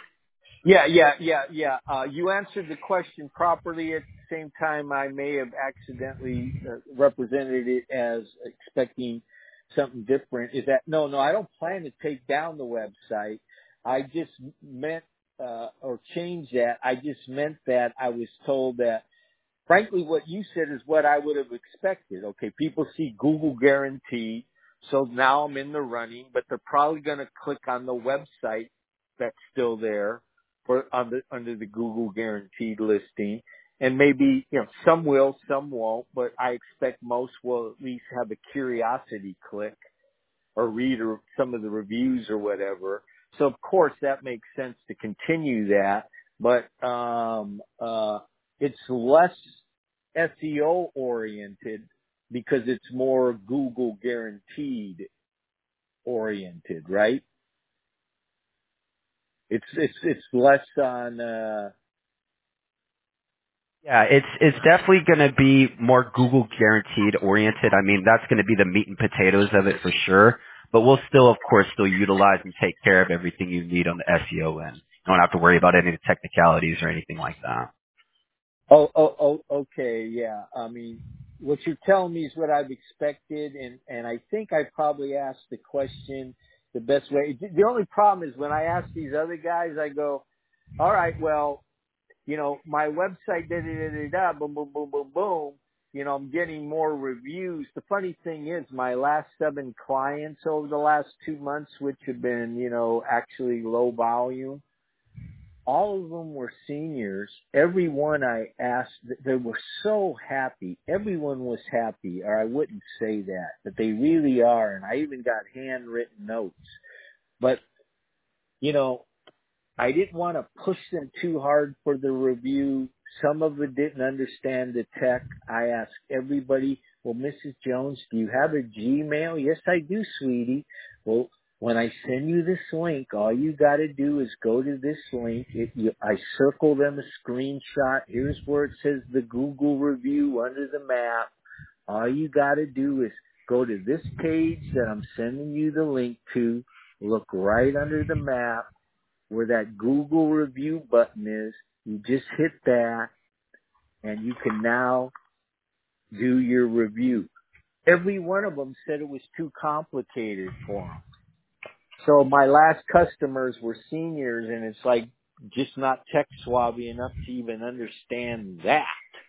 A: Yeah, yeah, yeah, yeah. Uh, you answered the question properly. At the same time, I may have accidentally uh, represented it as expecting something different. Is that no, no? I don't plan to take down the website. I just meant uh, or change that. I just meant that I was told that. Frankly, what you said is what I would have expected. Okay, people see Google guarantee, so now I'm in the running, but they're probably going to click on the website that's still there for under under the Google guaranteed listing, and maybe you know some will, some won't, but I expect most will at least have a curiosity click or read or some of the reviews or whatever. So of course that makes sense to continue that, but um, uh, it's less S E O oriented because it's more Google guaranteed oriented, right? It's it's it's less on. Uh,
B: Yeah, it's it's definitely going to be more Google guaranteed oriented. I mean, that's going to be the meat and potatoes of it for sure. But we'll still, of course, still utilize and take care of everything you need on the S E O end. You don't have to worry about any of the technicalities or anything like that.
A: oh, oh, oh, okay, yeah. I mean, what you're telling me is what I've expected, and and I think I probably asked the question the best way. The only problem is when I ask these other guys, I go, all right, well, you know, my website, da da da da da, boom, boom, boom, boom, boom. you know, I'm getting more reviews. The funny thing is my last seven clients over the last two months, which have been, you know, actually low volume, all of them were seniors. Everyone I asked, they were so happy. Everyone was happy, or I wouldn't say that, but they really are. And I even got handwritten notes. But, you know, I didn't want to push them too hard for the review. Some of them didn't understand the tech. I asked everybody, well, Missus Jones, do you have a Gmail? Yes, I do, sweetie. Well, when I send you this link, all you got to do is go to this link. It, you, I circle them a screenshot. Here's where it says the Google review under the map. All you got to do is go to this page that I'm sending you the link to. Look right under the map where that Google review button is. You just hit that, and you can now do your review. Every one of them said it was too complicated for them. So my last customers were seniors, and it's like just not tech savvy enough to even understand that.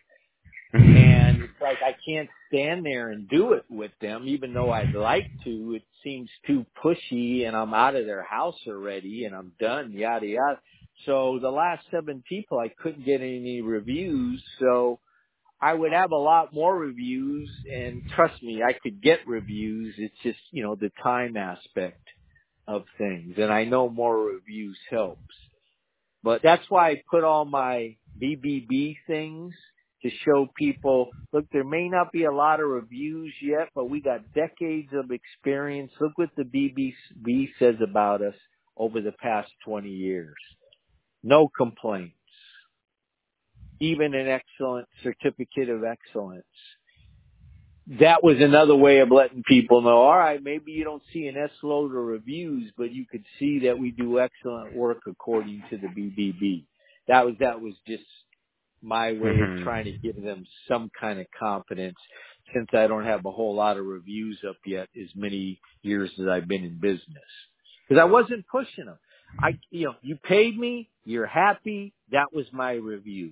A: And it's like I can't stand there and do it with them, even though I'd like to. It seems too pushy, and I'm out of their house already, and I'm done, yada, yada. So the last seven people, I couldn't get any reviews, so I would have a lot more reviews, and trust me, I could get reviews. It's just, you know, the time aspect of things, and I know more reviews helps. But that's why I put all my B B B things to show people, look, there may not be a lot of reviews yet, but we got decades of experience. Look what the B B B says about us over the past twenty years. No complaints. Even an excellent certificate of excellence. That was another way of letting people know, all right, maybe you don't see an S-load of reviews, but you could see that we do excellent work according to the B B B. That was, that was just my way mm-hmm. of trying to give them some kind of confidence, since I don't have a whole lot of reviews up yet as many years as I've been in business. Because I wasn't pushing them. I, you know, you paid me, you're happy, that was my review.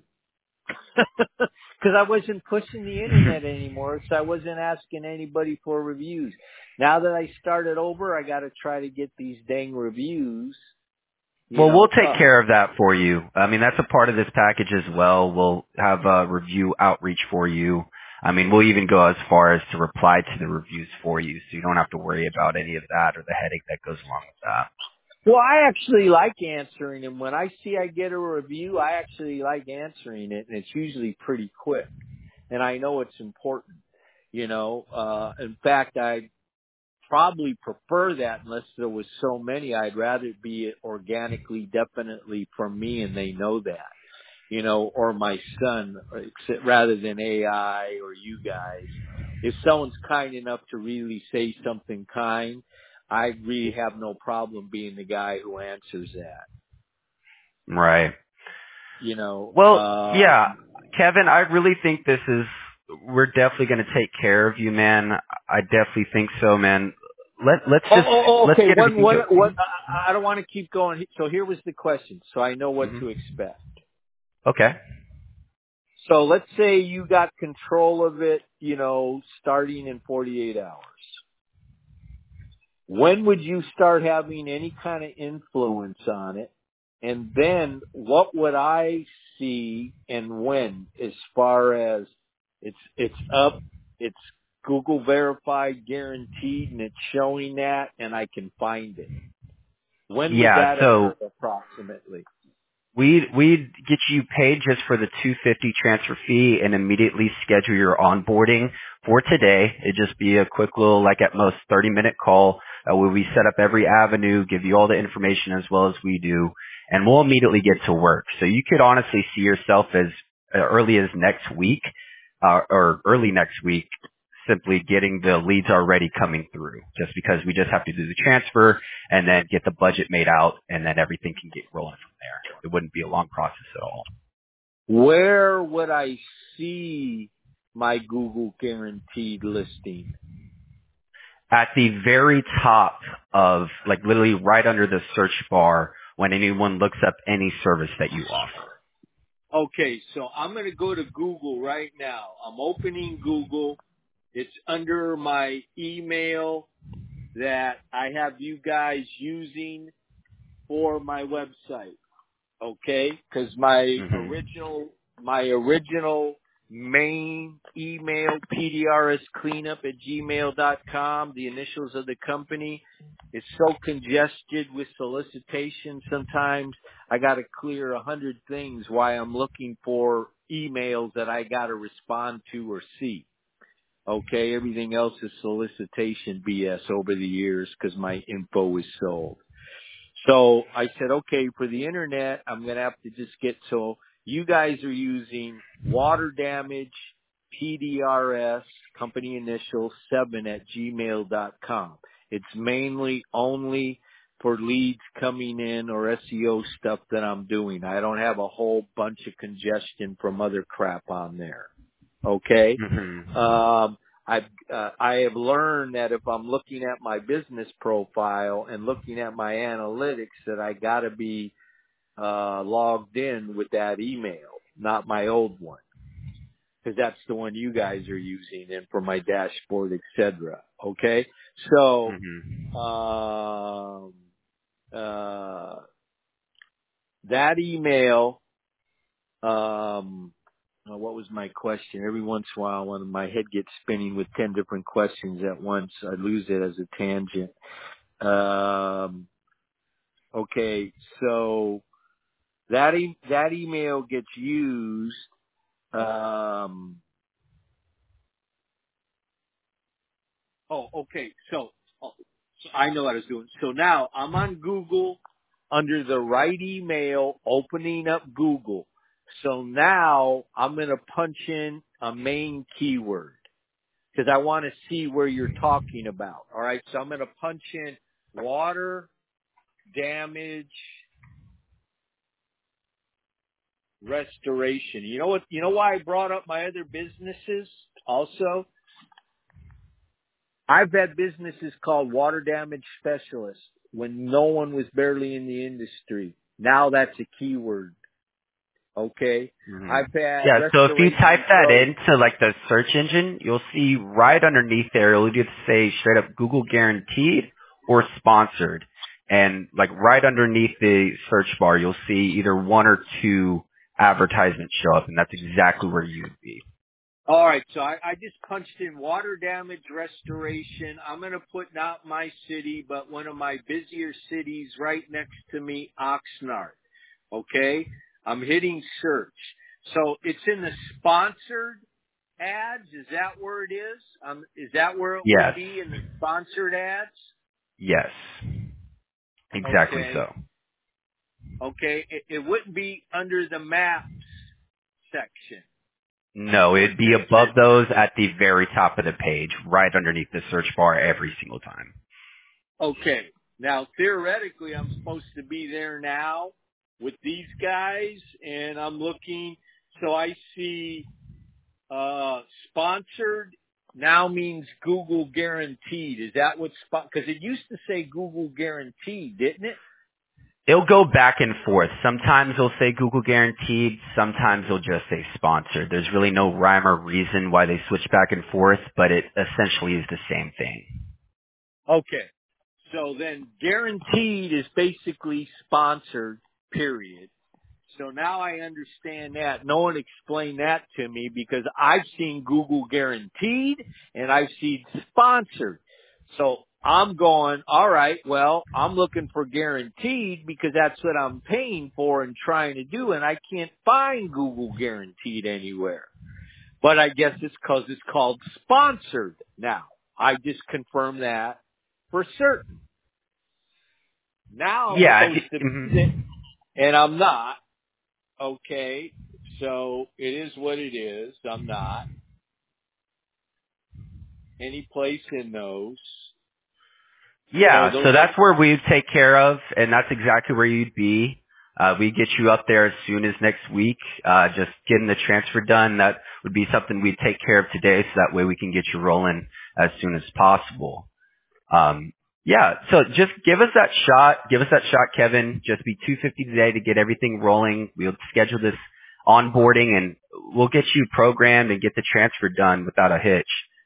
A: Because I wasn't pushing the internet anymore, so I wasn't asking anybody for reviews. Now that I started over, I got to try to get these dang reviews.
B: Well,
A: know,
B: we'll take
A: uh,
B: care of that for you. I mean, that's a part of this package as well. We'll have a review outreach for you. I mean, we'll even go as far as to reply to the reviews for you, so you don't have to worry about any of that or the headache that goes along with that.
A: Well, I actually like answering them. When I see I get a review, I actually like answering it, and it's usually pretty quick. And I know it's important, you know. Uh, in fact, I probably prefer that unless there was so many. I'd rather it be organically, definitely from me, and they know that, you know, or my son, rather than A I or you guys. If someone's kind enough to really say something kind, I really have no problem being the guy who answers that.
B: Right.
A: You know.
B: Well,
A: uh,
B: yeah, Kevin, I really think this is, we're definitely going to take care of you, man. I definitely think so, man. Let, let's just,
A: oh, oh,
B: let's
A: okay.
B: get
A: One, one,
B: go-
A: one, I, I don't want to keep going. So here was the question, so I know what
B: mm-hmm.
A: to expect.
B: Okay.
A: So let's say you got control of it, you know, starting in forty-eight hours. When would you start having any kind of influence on it? And then what would I see and when, as far as it's, it's up, it's Google verified, guaranteed, and it's showing that, and I can find it. When
B: yeah,
A: would that
B: so
A: occur approximately?
B: We'd, we'd get you paid just for the two hundred fifty dollars transfer fee and immediately schedule your onboarding for today. It'd just be a quick little, like at most thirty minute call uh, where we set up every avenue, give you all the information as well as we do, and we'll immediately get to work. So you could honestly see yourself as uh, early as next week, uh, or early next week, simply getting the leads already coming through, just because we just have to do the transfer and then get the budget made out, and then everything can get rolling from there. It wouldn't be a long process at all.
A: Where would I see my Google guaranteed listing?
B: At the very top of, like literally right under the search bar when anyone looks up any service that you offer.
A: Okay, so I'm going to go to Google right now. I'm opening Google. It's under my email that I have you guys using for my website. Okay, because my
B: Mm-hmm.
A: original my original main email, P D R S cleanup at gmail dot com, the initials of the company, is so congested with solicitation. Sometimes I got to clear a hundred things while I'm looking for emails that I got to respond to or see. Okay, everything else is solicitation B S over the years because my info is sold. So I said, okay, for the internet, I'm going to have to just get, so you guys are using water damage, P D R S, company initial seven at gmail dot com. It's mainly only for leads coming in or S E O stuff that I'm doing. I don't have a whole bunch of congestion from other crap on there. Okay?
B: Mm-hmm.
A: Um, I've, uh, I have learned that if I'm looking at my business profile and looking at my analytics that I gotta be, uh, logged in with that email, not my old one. Cause that's the one you guys are using and for my dashboard, et cetera. Okay? So,
B: Mm-hmm.
A: um, uh, that email, um, Uh, what was my question? Every once in a while, when my head gets spinning with ten different questions at once, I lose it as a tangent. Um, okay, so that e- that email gets used. Um, oh, okay. So, oh, so I know what I was doing. So now I'm on Google under the right email, opening up Google. So now I'm going to punch in a main keyword, because I want to see where you're talking about. All right, so I'm going to punch in water damage restoration. You know what? You know why I brought up my other businesses also? I've had businesses called water damage specialists when no one was barely in the industry. Now that's a keyword. Okay,
B: Mm-hmm.
A: I've had
B: Yeah, so if you type
A: restoration
B: that
A: pro.
B: into like the search engine, you'll see right underneath there, it'll either say straight up Google guaranteed or sponsored. And like right underneath the search bar, you'll see either one or two advertisements show up, and that's exactly where you would be.
A: All right, so I, I just punched in water damage restoration. I'm going to put not my city, but one of my busier cities right next to me, Oxnard. Okay, I'm hitting search. So it's in the sponsored ads. Is that where it is? Um, is that where it would
B: Yes.
A: be in the sponsored ads?
B: Yes. Exactly
A: Okay,
B: so.
A: okay. It, it wouldn't be under the maps section.
B: No, it'd be
A: It
B: above
A: says,
B: those at the very top of the page, right underneath the search bar every single time.
A: okay, now theoretically I'm supposed to be there now with these guys, and I'm looking, so I see, uh, sponsored now means Google guaranteed. Is that what spot, cause it used to say Google guaranteed, didn't it?
B: It'll go back and forth. Sometimes it'll say Google guaranteed. Sometimes it'll just say sponsored. There's really no rhyme or reason why they switch back and forth, but it essentially is the same thing.
A: Okay. So then guaranteed is basically sponsored, period. So now I understand that. No one explained that to me because I've seen Google guaranteed and I've seen sponsored. So I'm going, all right, well, I'm looking for guaranteed because that's what I'm paying for and trying to do, and I can't find Google guaranteed anywhere. But I guess it's because it's called sponsored now. I just confirmed that for certain. Now I'm
B: Yeah.
A: supposed to be there,
B: Mm-hmm.
A: and I'm not. Okay, so it is what it is. I'm not any place in those. So
B: Yeah,
A: those
B: so
A: are
B: that's where we take care of, and that's exactly where you'd be. Uh, we get you up there as soon as next week. Uh, just getting the transfer done, that would be something we'd take care of today, so that way we can get you rolling as soon as possible. Um, yeah, so just give us that shot. Give us that shot, Kevin. Just be two hundred fifty dollars today to get everything rolling. We'll schedule this onboarding, and we'll get you programmed and get the transfer done without a hitch.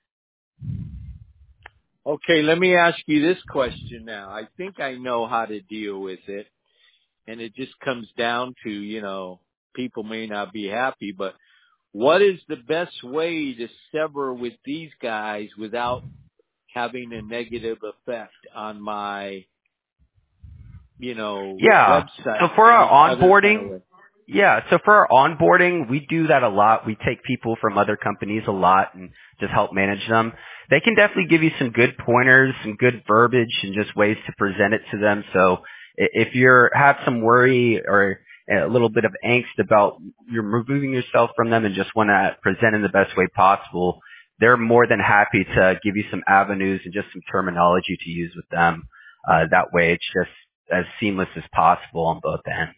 A: Okay, let me ask you this question now. I think I know how to deal with it, and it just comes down to, you know, people may not be happy, but what is the best way to sever with these guys without having a negative effect on my, you know,
B: Yeah.
A: website?
B: So for our onboarding,
A: kind of
B: yeah. So for our onboarding, we do that a lot. We take people from other companies a lot and just help manage them. They can definitely give you some good pointers, some good verbiage, and just ways to present it to them. So i- if you're have some worry or a little bit of angst about you're removing yourself from them and just want to present in the best way possible, they're more than happy to give you some avenues and just some terminology to use with them. Uh, that way it's just as seamless as possible on both ends.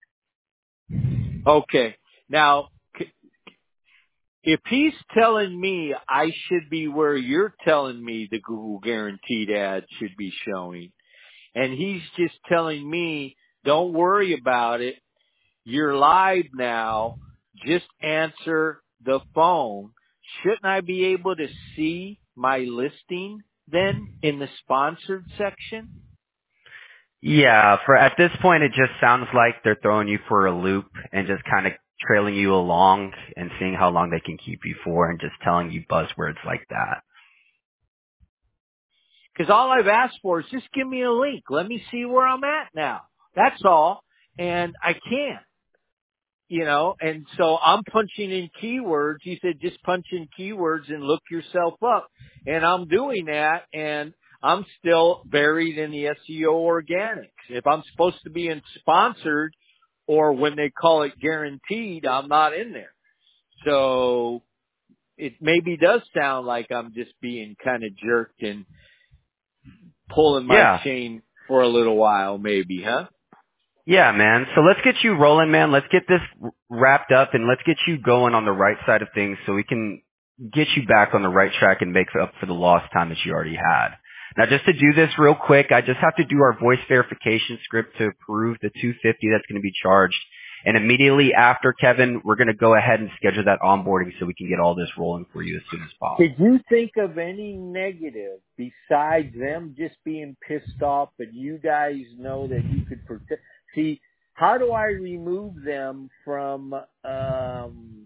A: Okay. Now, c- if he's telling me I should be where you're telling me the Google Guaranteed ad should be showing, and he's just telling me, don't worry about it, you're live now, just answer the phone, shouldn't I be able to see my listing then in the sponsored section?
B: Yeah, for at this point, it just sounds like they're throwing you for a loop and just kind of trailing you along and seeing how long they can keep you for and just telling you buzzwords like that.
A: Because all I've asked for is just give me a link. Let me see where I'm at now. That's all. And I can't. You know, and so I'm punching in keywords. He said, just punch in keywords and look yourself up. And I'm doing that, and I'm still buried in the S E O organics. If I'm supposed to be in sponsored, or when they call it guaranteed, I'm not in there. So it maybe does sound like I'm just being kind of jerked and pulling my
B: Yeah.
A: chain for a little while, maybe, huh?
B: Yeah, man. So let's get you rolling, man. Let's get this wrapped up and let's get you going on the right side of things so we can get you back on the right track and make up for the lost time that you already had. Now, just to do this real quick, I just have to do our voice verification script to approve the two hundred fifty dollars that's going to be charged. And immediately after, Kevin, we're going to go ahead and schedule that onboarding so we can get all this rolling for you as soon as possible.
A: Did you think of any negative besides them just being pissed off, but you guys know that you could protect? See, how do I remove them from um,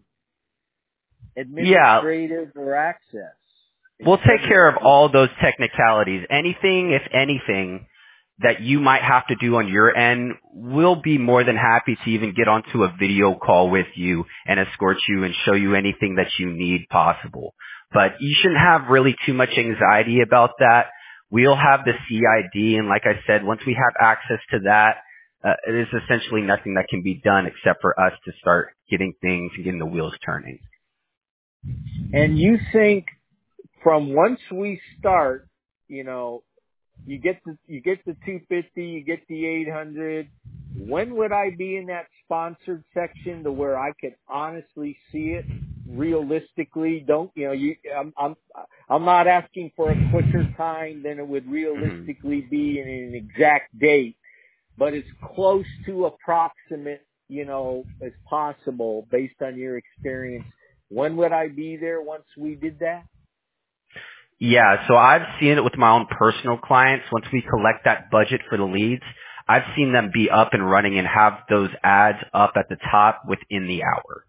A: administrative
B: Yeah.
A: or access?
B: We'll take care of all those technicalities. Anything, if anything, that you might have to do on your end, we'll be more than happy to even get onto a video call with you and escort you and show you anything that you need possible. But you shouldn't have really too much anxiety about that. We'll have the C I D, and like I said, once we have access to that, uh, it is essentially nothing that can be done except for us to start getting things and getting the wheels turning.
A: And you think from once we start, you know, you get the you get the two fifty, you get the eight hundred. When would I be in that sponsored section to where I could honestly see it realistically? Don't you know? You, I'm I'm I'm not asking for a quicker time than it would realistically be in an exact date, but as close to approximate, you know, as possible based on your experience. When would I be there once we did that?
B: Yeah, so I've seen it with my own personal clients. Once we collect that budget for the leads, I've seen them be up and running and have those ads up at the top within the hour.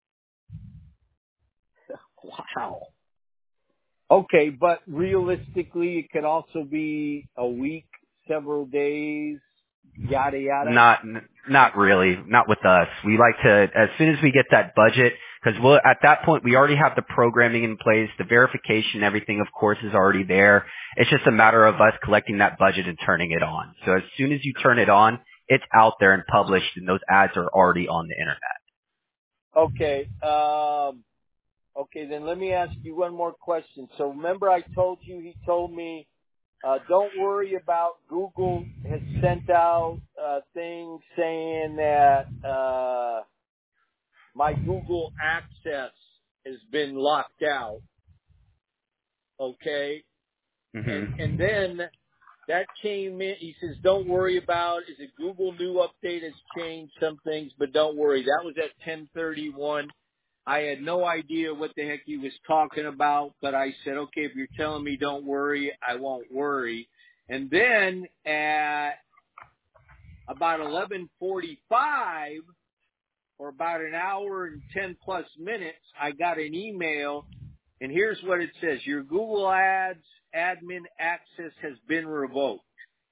A: Wow. Okay, but realistically, it could also be a week, several days, yada yada.
B: Not, not really. Not with us. We like to, as soon as we get that budget, because we'll, at that point, we already have the programming in place, the verification, everything, of course, is already there. It's just a matter of us collecting that budget and turning it on. So as soon as you turn it on, it's out there and published, and those ads are already on the internet.
A: Okay. Um, okay, then let me ask you one more question. So remember I told you, he told me, uh, don't worry about Google has sent out a thing saying that uh, my Google access has been locked out. Okay.
B: Mm-hmm.
A: And, and then that came in. He says, don't worry about it. Is it Google new update has changed some things, but don't worry. That was at ten thirty-one. I had no idea what the heck he was talking about, but I said, okay, if you're telling me don't worry, I won't worry. And then at about eleven forty-five, or about an hour and ten plus minutes, I got an email, and here's what it says. Your Google Ads admin access has been revoked.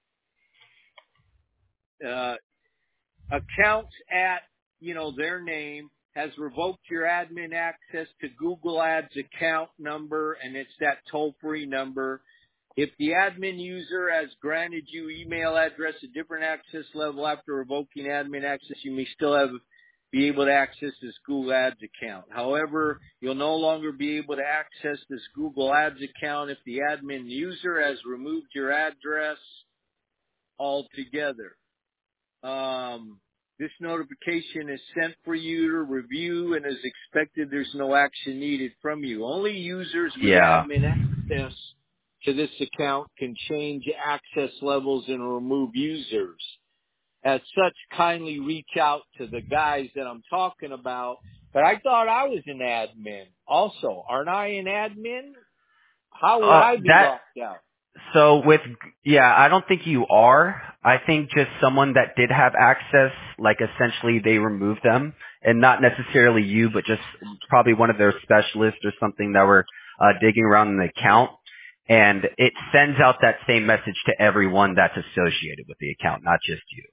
A: Uh, accounts at, you know, their name has revoked your admin access to Google Ads account number, and it's that toll-free number. If the admin user has granted you email address a different access level after revoking admin access, you may still have be able to access this Google Ads account. However, you'll no longer be able to access this Google Ads account if the admin user has removed your address altogether. Um, this notification is sent for you to review, and as expected, there's no action needed from you. Only users with
B: Yeah.
A: admin access to this account can change access levels and remove users. As such, kindly reach out to the guys that I'm talking about. But I thought I was an admin also. Aren't I an admin? How would
B: Uh,
A: I be
B: that,
A: locked out?
B: so with, yeah, I don't think you are. I think just someone that did have access, like essentially they removed them, and not necessarily you, but just probably one of their specialists or something that were uh, digging around in the account. And it sends out that same message to everyone that's associated with the account, not just you.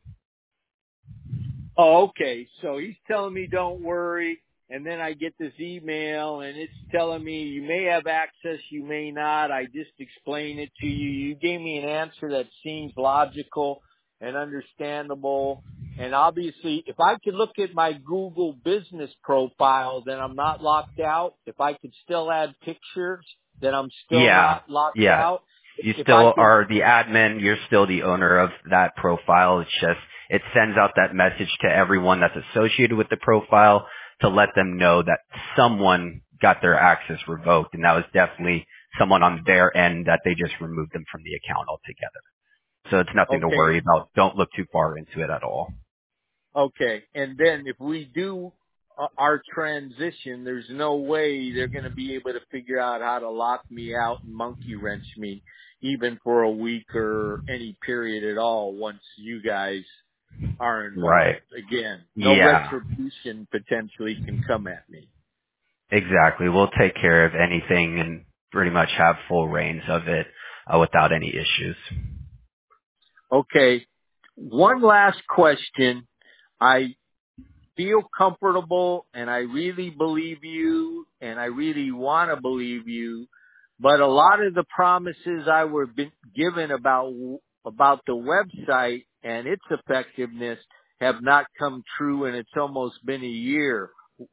A: Oh, okay. So he's telling me don't worry, and then I get this email, and it's telling me you may have access, you may not. I just explained it to you. You gave me an answer that seems logical and understandable. And obviously, if I could look at my Google business profile, then I'm not locked out. If I could still add pictures, then I'm still
B: Yeah,
A: not locked
B: yeah.
A: out.
B: You
A: If I
B: still
A: could,
B: are the admin. You're still the owner of that profile. It's just, it sends out that message to everyone that's associated with the profile to let them know that someone got their access revoked. And that was definitely someone on their end that they just removed them from the account altogether. So it's nothing to
A: okay.
B: worry about. Don't look too far into it at all.
A: Okay, and then if we do uh, our transition, there's no way they're going to be able to figure out how to lock me out and monkey wrench me, even for a week or any period at all. Once you guys are involved,
B: Right.
A: again, no
B: Yeah,
A: retribution potentially can come at me.
B: exactly. We'll take care of anything and pretty much have full reins of it uh, without any issues.
A: Okay, one last question. I feel comfortable, and I really believe you, and I really want to believe you, but a lot of the promises I were been given about about the website and its effectiveness have not come true, and it's almost been a year.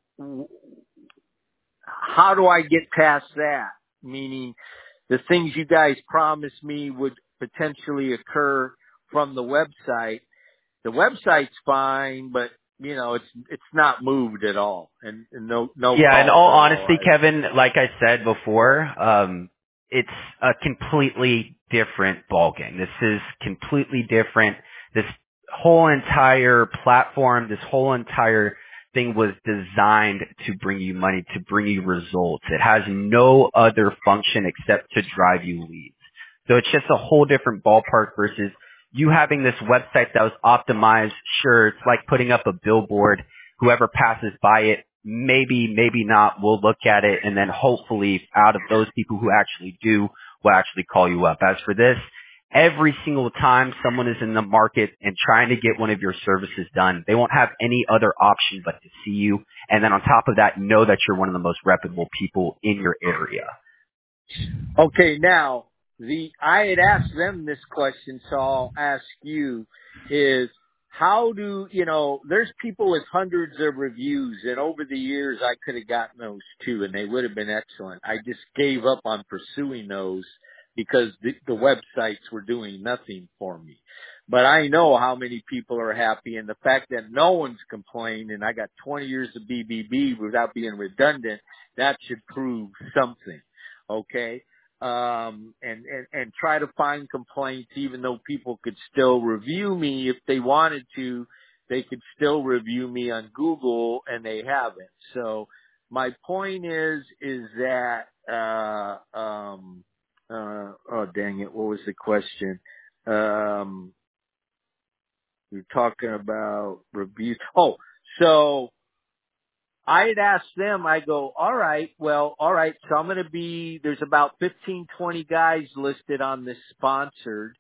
A: How do I get past that? Meaning, the things you guys promised me would potentially occur from the website. The website's fine, but you know, it's it's not moved at all, and, and no no
B: Yeah, in
A: calls
B: all
A: at all.
B: honesty,
A: I,
B: Kevin, like I said before, um, it's a completely different ballgame. This is completely different. This whole entire platform, this whole entire thing was designed to bring you money, to bring you results. It has no other function except to drive you leads. So it's just a whole different ballpark versus you having this website that was optimized. Sure, it's like putting up a billboard. Whoever passes by it, maybe, maybe not, will look at it, and then hopefully out of those people who actually do, will actually call you up. As for this, every single time someone is in the market and trying to get one of your services done, they won't have any other option but to see you. And then on top of that, know that you're one of the most reputable people in your area.
A: okay, now the I had asked them this question, so I'll ask you: is how do you know? There's people with hundreds of reviews, and over the years I could have gotten those too, and they would have been excellent. I just gave up on pursuing those because the, the websites were doing nothing for me. But I know how many people are happy, and the fact that no one's complained, and I got twenty years of B B B without being redundant, that should prove something. Okay. um, and, and, and try to find complaints, even though people could still review me if they wanted to. They could still review me on Google, and they haven't. So my point is, is that, uh, um, uh, oh dang it, what was the question? Um, we were talking about reviews. Oh, so I had asked them, I go, all right, well, all right, so I'm going to be, there's about fifteen, twenty guys listed on this sponsored.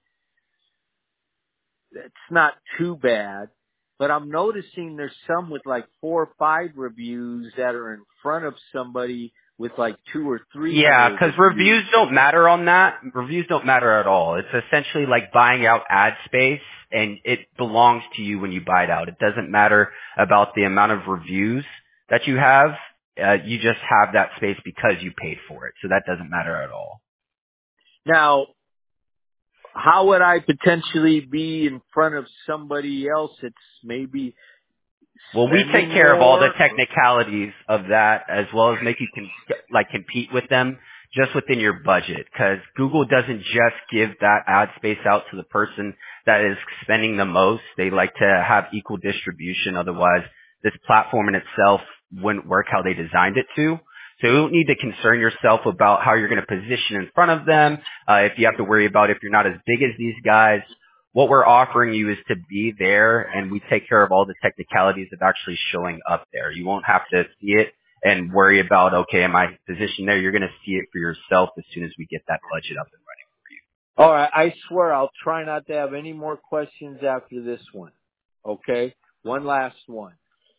A: It's not too bad, but I'm noticing there's some with like four or five reviews that are in front of somebody with like two or three
B: Yeah,
A: hundred
B: because
A: reviews.
B: reviews don't matter on that. Reviews don't matter at all. It's essentially like buying out ad space, and it belongs to you when you buy it out. It doesn't matter about the amount of reviews that you have. Uh, you just have that space because you paid for it, so that doesn't matter at all.
A: Now, how would I potentially be in front of somebody else that's maybe
B: Well, we take
A: spending
B: care of all the
A: more?
B: technicalities of that as well as make you can, like compete with them just within your budget, because Google doesn't just give that ad space out to the person that is spending the most. They like to have equal distribution. Otherwise, this platform in itself wouldn't work how they designed it to. So you don't need to concern yourself about how you're going to position in front of them. Uh, if you have to worry about if you're not as big as these guys, what we're offering you is to be there, and we take care of all the technicalities of actually showing up there. You won't have to see it and worry about, okay, am I positioned there? You're going to see it for yourself as soon as we get that budget up and
A: All right, I swear I'll try not to have any more questions after this one. Okay? One last one.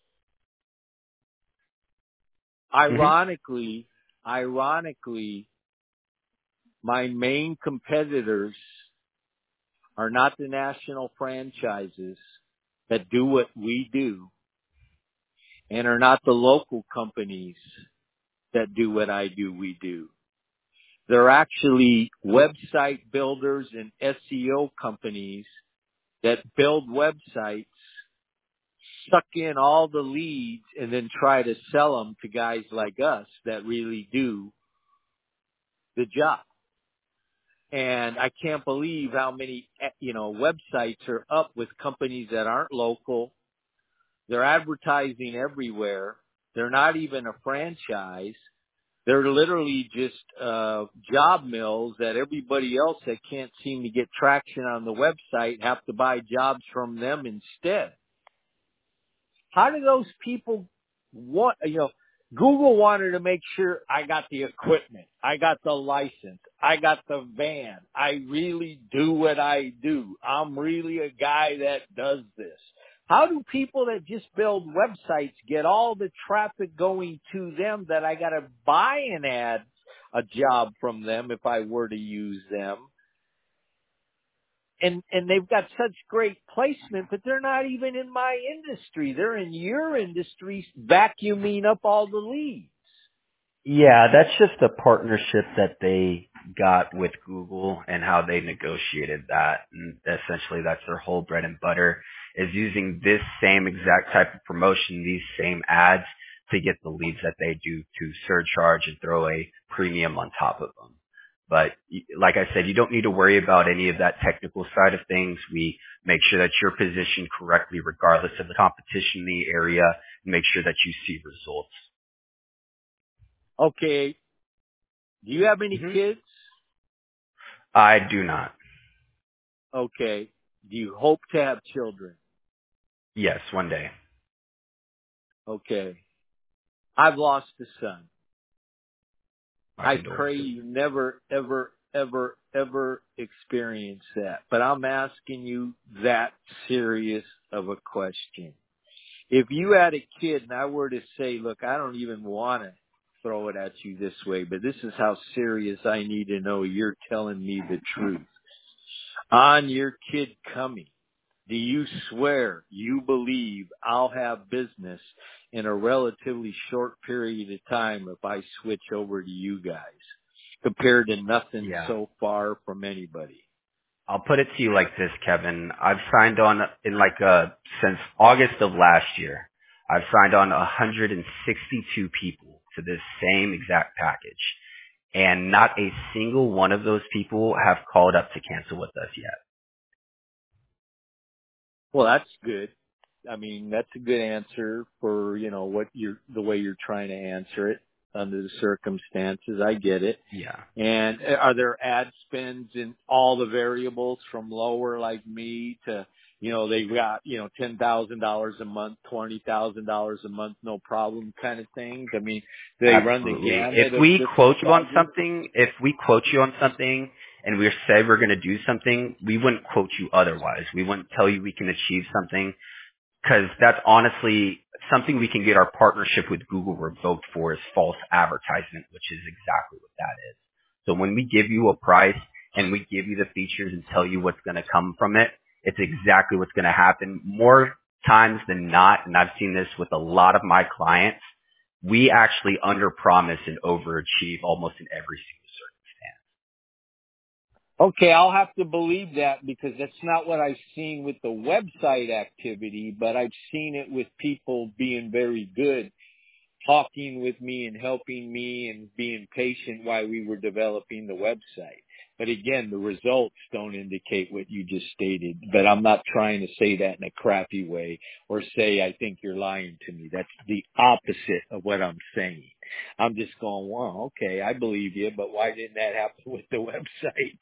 B: running.
A: Ironically, ironically, my main competitors are not the national franchises that do what we do, and are not the local companies that do what I do, we do. They're actually website builders and S E O companies that build websites, suck in all the leads, and then try to sell them to guys like us that really do the job. And I can't believe how many, you know, websites are up with companies that aren't local. They're advertising everywhere. They're not even a franchise. They're literally just uh job mills that everybody else that can't seem to get traction on the website have to buy jobs from them instead. How do those people want, you know, Google wanted to make sure I got the equipment, I got the license, I got the van, I really do what I do. I'm really a guy that does this. How do people that just build websites get all the traffic going to them that I got to buy an ad, a job from them if I were to use them? And, and they've got such great placement, but they're not even in my industry. They're in your industry vacuuming up all the leads.
B: Yeah, that's just a partnership that they got with Google and how they negotiated that. And essentially that's their whole bread and butter, is using this same exact type of promotion, these same ads, to get the leads that they do to surcharge and throw a premium on top of them. But y- like I said, you don't need to worry about any of that technical side of things. We make sure that you're positioned correctly regardless of the competition in the area, and make sure that you see results.
A: Okay. Do you have any
B: hmm
A: kids?
B: I do not.
A: Okay. Do you hope to have children?
B: Yes, one day.
A: Okay. I've lost a son.
B: My
A: I pray
B: condolences.
A: you never, ever, ever, ever experience that. But I'm asking you that serious of a question. If you had a kid and I were to say, look, I don't even want to throw it at you this way, but this is how serious I need to know you're telling me the truth. On your kid coming, do you swear you believe I'll have business in a relatively short period of time if I switch over to you guys compared to nothing
B: Yeah.
A: so far from anybody?
B: I'll put it to you like this, Kevin. I've signed on in like uh since August of last year. I've signed on one hundred sixty-two people to this same exact package. and not a single one of those people have called up to cancel with us yet.
A: Well, that's good. I mean, that's a good answer for, you know, what you're, the way you're trying to answer it under the circumstances. I get it.
B: Yeah.
A: And are there ad spends in all the variables from lower like me to, you know, they got, you know, ten thousand dollars a month, twenty thousand dollars a month, no problem kind of things? I mean, they run the
B: Absolutely.
A: gamut
B: If
A: of
B: we
A: different
B: quote you on
A: charges?
B: something, if we quote you on something and we said we're going to do something, we wouldn't quote you otherwise. We wouldn't tell you we can achieve something, because that's honestly something we can get our partnership with Google revoked for is false advertisement, which is exactly what that is. So when we give you a price and we give you the features and tell you what's going to come from it, it's exactly what's going to happen. More times than not, and I've seen this with a lot of my clients, we actually underpromise and overachieve almost in every single circumstance.
A: Okay, I'll have to believe that because that's not what I've seen with the website activity, but I've seen it with people being very good, talking with me and helping me and being patient while we were developing the website. But again, the results don't indicate what you just stated, but I'm not trying to say that in a crappy way or say I think you're lying to me. That's the opposite of what I'm saying. I'm just going, wow, okay, I believe you, but why didn't that happen with the website?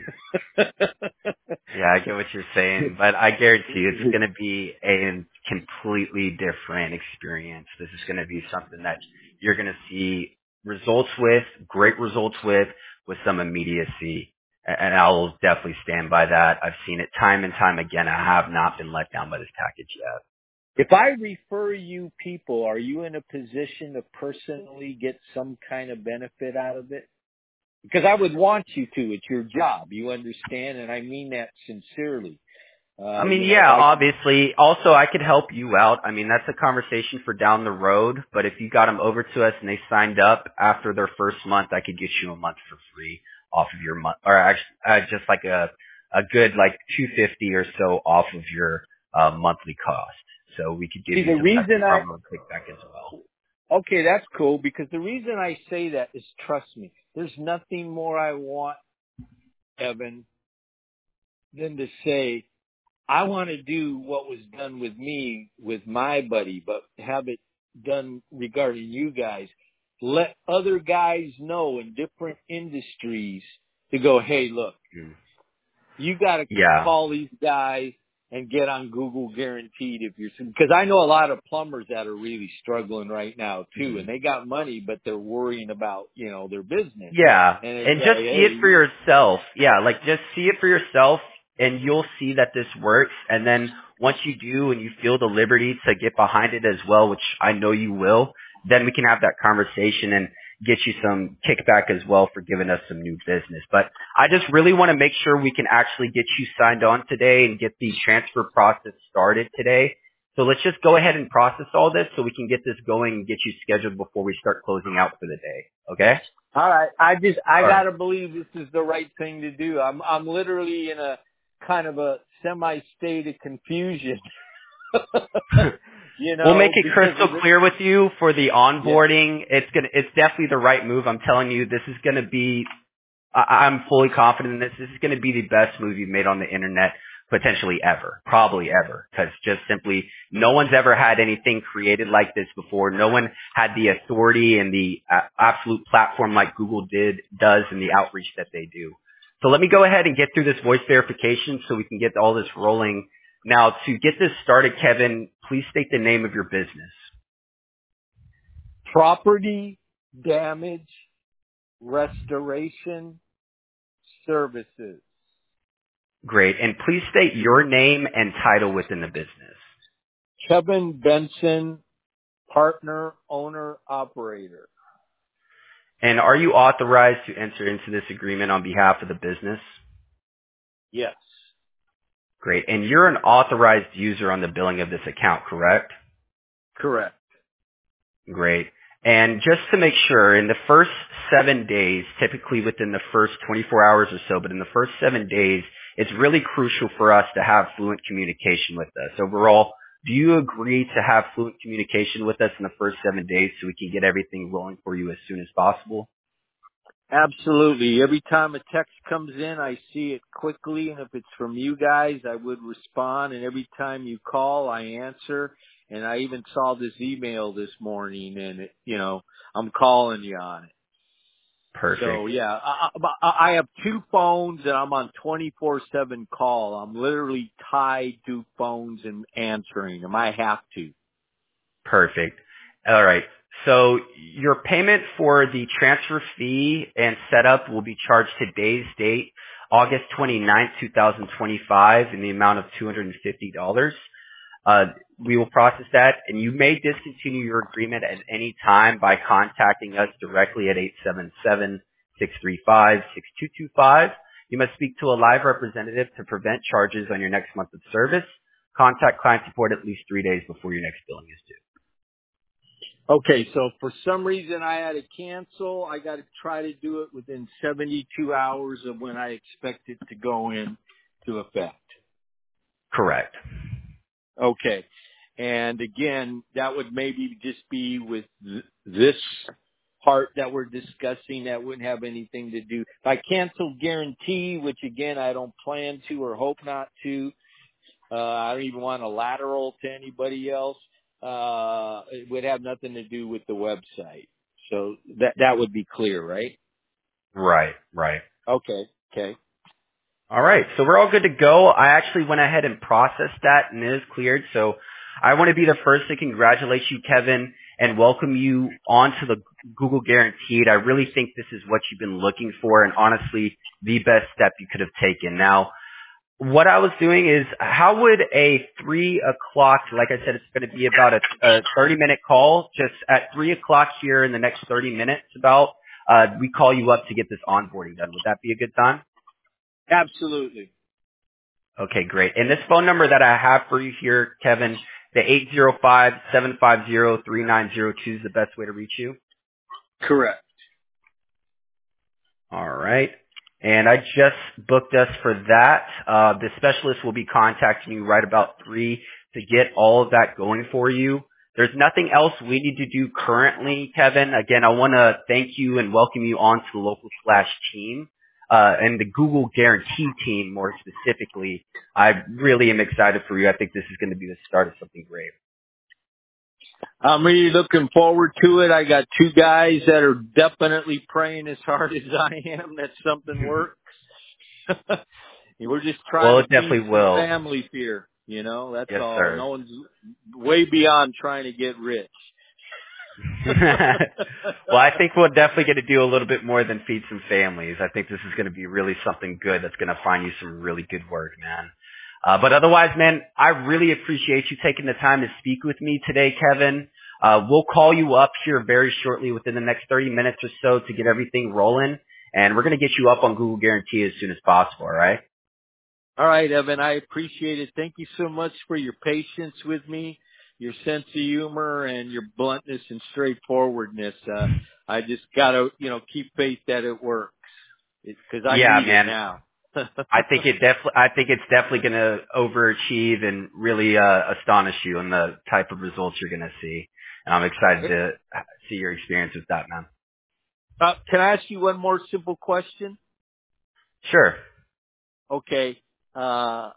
B: Yeah, I get what you're saying, but I guarantee you it's going to be a completely different experience. This is going to be something that you're going to see results with, great results with, with some immediacy. And I'll definitely stand by that. I've seen it time and time again. I have not been let down by this package yet.
A: If I refer you people, are you in a position to personally get some kind of benefit out of it? Because I would want you to. It's your job. You understand? And I mean that sincerely. Uh,
B: I mean,
A: you know,
B: yeah,
A: I,
B: obviously. Also, I could help you out. I mean, that's a conversation for down the road. But if you got them over to us and they signed up after their first month, I could get you a month for free off of your month, or actually, uh, just like a a good like two hundred fifty dollars or so off of your uh, monthly cost. So we could give
A: see,
B: you
A: the
B: some type of
A: reason I,
B: promo kickback as well.
A: okay, that's cool because the reason I say that is trust me, there's nothing more I want, Evan, than to say, I want to do what was done with me, with my buddy, but have it done regarding you guys. Let other guys know in different industries to go, hey, look,
B: Mm.
A: you got to
B: Yeah.
A: call these guys and get on Google Guaranteed if you're, because I know a lot of plumbers that are really struggling right now too,
B: Mm-hmm.
A: and they got money, but they're worrying about, you know, their business.
B: Yeah,
A: And it's
B: and
A: like,
B: just see
A: hey,
B: it for yourself. Yeah, like just see it for yourself, and you'll see that this works. And then once you do, and you feel the liberty to get behind it as well, which I know you will, then we can have that conversation and get you some kickback as well for giving us some new business. But I just really want to make sure we can actually get you signed on today and get the transfer process started today. So let's just go ahead and process all this so we can get this going and get you scheduled before we start closing out for the day. Okay?
A: all right, I just, I
B: All right.
A: got to believe this is the right thing to do. I'm, I'm literally in a kind of a semi-state of confusion. You know,
B: We'll make it
A: because
B: crystal
A: of the,
B: clear with you for the
A: yeah.
B: onboarding. It's gonna, it's definitely the right move. I'm telling you, this is gonna be, I, I'm fully confident in this. This is gonna be the best move you've made on the internet potentially ever, probably ever, because just simply no one's ever had anything created like this before. No one had the authority and the uh, absolute platform like Google did, does, and the outreach that they do. So let me go ahead and get through this voice verification so we can get all this rolling. Now, to get this started, Kevin, please state the name of your business.
A: Property damage restoration services.
B: Great. And please state your name and title within the business.
A: Kevin Benson, partner, owner, operator.
B: And are you authorized to enter into this agreement on behalf of the business?
A: Yes.
B: Great. And you're an authorized user on the billing of this account, correct?
A: Correct.
B: Great. And just to make sure, in the first seven days, typically within the first twenty-four hours or so, but in the first seven days, it's really crucial for us to have fluent communication with us. Overall, do you agree to have fluent communication with us in the first seven days so we can get everything rolling for you as soon as possible?
A: Absolutely. Every time a text comes in, I see it quickly, and if it's from you guys, I would respond. And every time you call, I answer. And I even saw this email this morning, and it, you know, I'm calling you on it.
B: Perfect.
A: So yeah, I, I, I have two phones, and I'm on twenty-four seven call. I'm literally tied to phones and answering them. I have to.
B: Perfect. All right. So your payment for the transfer fee and setup will be charged today's date, August twenty-ninth, twenty twenty-five, in the amount of two hundred fifty dollars. Uh, we will process that, and you may discontinue your agreement at any time by contacting us directly at eight seven seven, six three five, six two two five. You must speak to a live representative to prevent charges on your next month of service. Contact client support at least three days before your next billing is due.
A: Okay, so if for some reason I had to cancel, I got to try to do it within seventy-two hours of when I expect it to go into effect.
B: Correct.
A: Okay. And again, that would maybe just be with th- this part that we're discussing. That wouldn't have anything to do. If I cancel guarantee, which again, I don't plan to or hope not to, uh, I don't even want a lateral to anybody else. Uh, it would have nothing to do with the website. So that, that would be clear, right?
B: Right, right.
A: Okay. Okay.
B: All right, so we're all good to go. I actually went ahead and processed that, and it is cleared. So I want to be the first to congratulate you, Kevin, and welcome you onto the Google Guaranteed. I really think this is what you've been looking for, and honestly, the best step you could have taken. Now, what I was doing is, how would a three o'clock, like I said, it's going to be about a, a thirty minute call, just at three o'clock here in the next thirty minutes about, uh, we call you up to get this onboarding done. Would that be a good time?
A: Absolutely.
B: Okay, great. And this phone number that I have for you here, Kevin, the eight zero five, seven five zero, three nine zero two is the best way to reach you?
A: Correct.
B: All right. And I just booked us for that. Uh, the specialist will be contacting you right about three to get all of that going for you. There's nothing else we need to do currently, Kevin. Again, I want to thank you and welcome you onto the local slash team, uh, and the Google Guarantee team more specifically. I really am excited for you. I think this is going to be the start of something great.
A: I'm really looking forward to it. I got two guys that are definitely praying as hard as I am that something works. We're just trying
B: Well,
A: to
B: it
A: feed
B: definitely
A: some
B: will.
A: family fear, you know, that's
B: Yes,
A: all.
B: sir.
A: No one's way beyond trying to get rich.
B: Well, I think we're definitely going to do a little bit more than feed some families. I think this is going to be really something good that's going to find you some really good work, man. Uh, but otherwise, man, I really appreciate you taking the time to speak with me today, Kevin. Uh, we'll call you up here very shortly within the next thirty minutes or so to get everything rolling. And we're going to get you up on Google Guarantee as soon as possible, all right?
A: All right, Evan, I appreciate it. Thank you so much for your patience with me, your sense of humor, and your bluntness and straightforwardness. Uh, I just got to, you know, keep faith that it works because I
B: Yeah,
A: need it
B: man.
A: now.
B: I think it definitely. I think it's definitely going to overachieve and really uh, astonish you in the type of results you're going to see. And I'm excited to see your experience with that, man.
A: Uh, can I ask you one more simple question?
B: Sure.
A: Okay. Uh,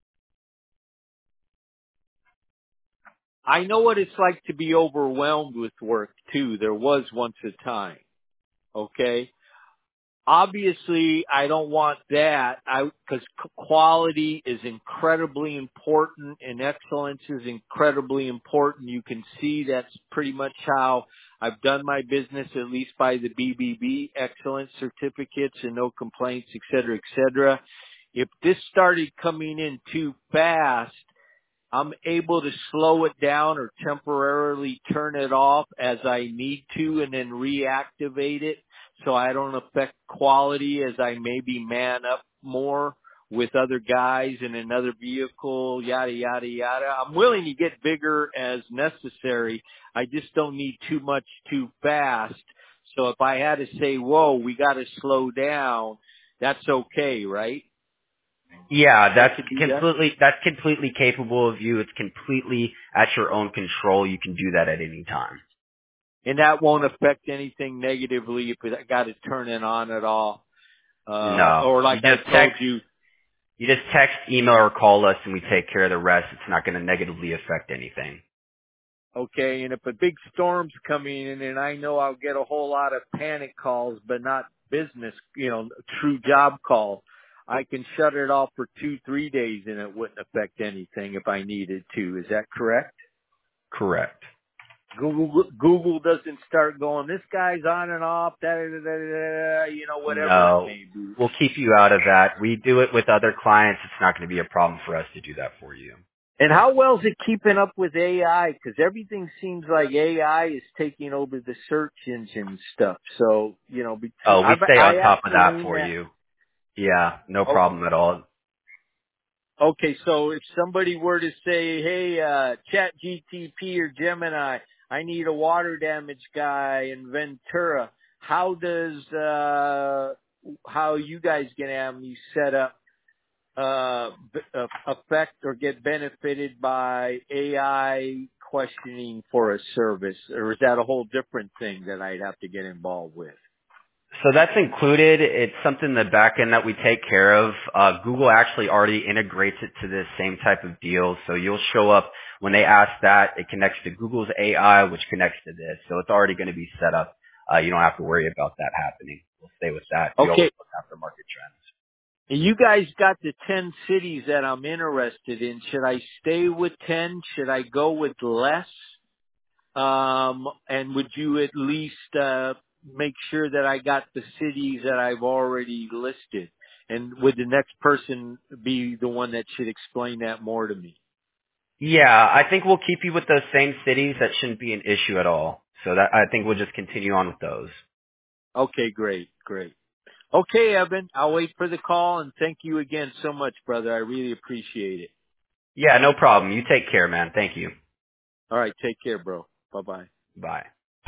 A: I know what it's like to be overwhelmed with work too. There was once a time. Okay. Obviously, I don't want that. I, cause quality is incredibly important and excellence is incredibly important. You can see that's pretty much how I've done my business, at least by the B B B excellence certificates and no complaints, et cetera, et cetera. If this started coming in too fast, I'm able to slow it down or temporarily turn it off as I need to and then reactivate it so I don't affect quality as I maybe man up more with other guys in another vehicle, yada, yada, yada. I'm willing to get bigger as necessary. I just don't need too much too fast. So if I had to say, whoa, we got to slow down, that's okay, right?
B: Yeah, that's
A: that?
B: completely. That's completely capable of you. It's completely at your own control. You can do that at any time.
A: And that won't affect anything negatively if I got to turn it on at all. Uh,
B: No.
A: or
B: You
A: like I
B: just
A: told
B: text,
A: you,
B: you just text, email, or call us and we take care of the rest. It's not going to negatively affect anything.
A: okay, and if a big storm's coming in and I know I'll get a whole lot of panic calls, but not business, you know, true job calls, I can shut it off for two, three days and it wouldn't affect anything if I needed to. Is that correct?
B: Correct.
A: Google Google doesn't start going, this guy's on and off, da da da da, da, you know, whatever it
B: No.
A: may be.
B: We'll keep you out of that. We do it with other clients. It's not going to be a problem for us to do that for you.
A: And how well is it keeping up with A I? Because everything seems like A I is taking over the search engine stuff. So, you know, between,
B: Oh, we
A: I've,
B: stay
A: I
B: on top of that
A: ascertained
B: for
A: that.
B: you. Yeah, no
A: Oh,
B: problem at all.
A: okay, so if somebody were to say, hey, uh, Chat G T P or Gemini, I need a water damage guy in Ventura, how does, uh, how you guys gonna have me set up uh, b- uh, affect or get benefited by A I questioning for a service, or is that a whole different thing that I'd have to get involved with?
B: So that's included. It's something in the back end that we take care of. Uh, Google actually already integrates it to this same type of deal. So you'll show up when they ask that. It connects to Google's A I, which connects to this. So it's already going to be set up. Uh, you don't have to worry about that happening. We'll stay with that. We always
A: Okay,
B: look after market trends.
A: you guys got the ten cities that I'm interested in. Should I stay with ten? Should I go with less? Um, and would you at least uh, make sure that I got the cities that I've already listed? And would the next person be the one that should explain that more to me?
B: Yeah, I think we'll keep you with those same cities. That shouldn't be an issue at all. So that I think we'll just continue on with those.
A: Okay, great, great. Okay, Evan, I'll wait for the call and thank you again so much, brother. I really appreciate it.
B: Yeah, no problem. You take care, man. Thank you.
A: All right, take care, bro. Bye bye.
B: Bye.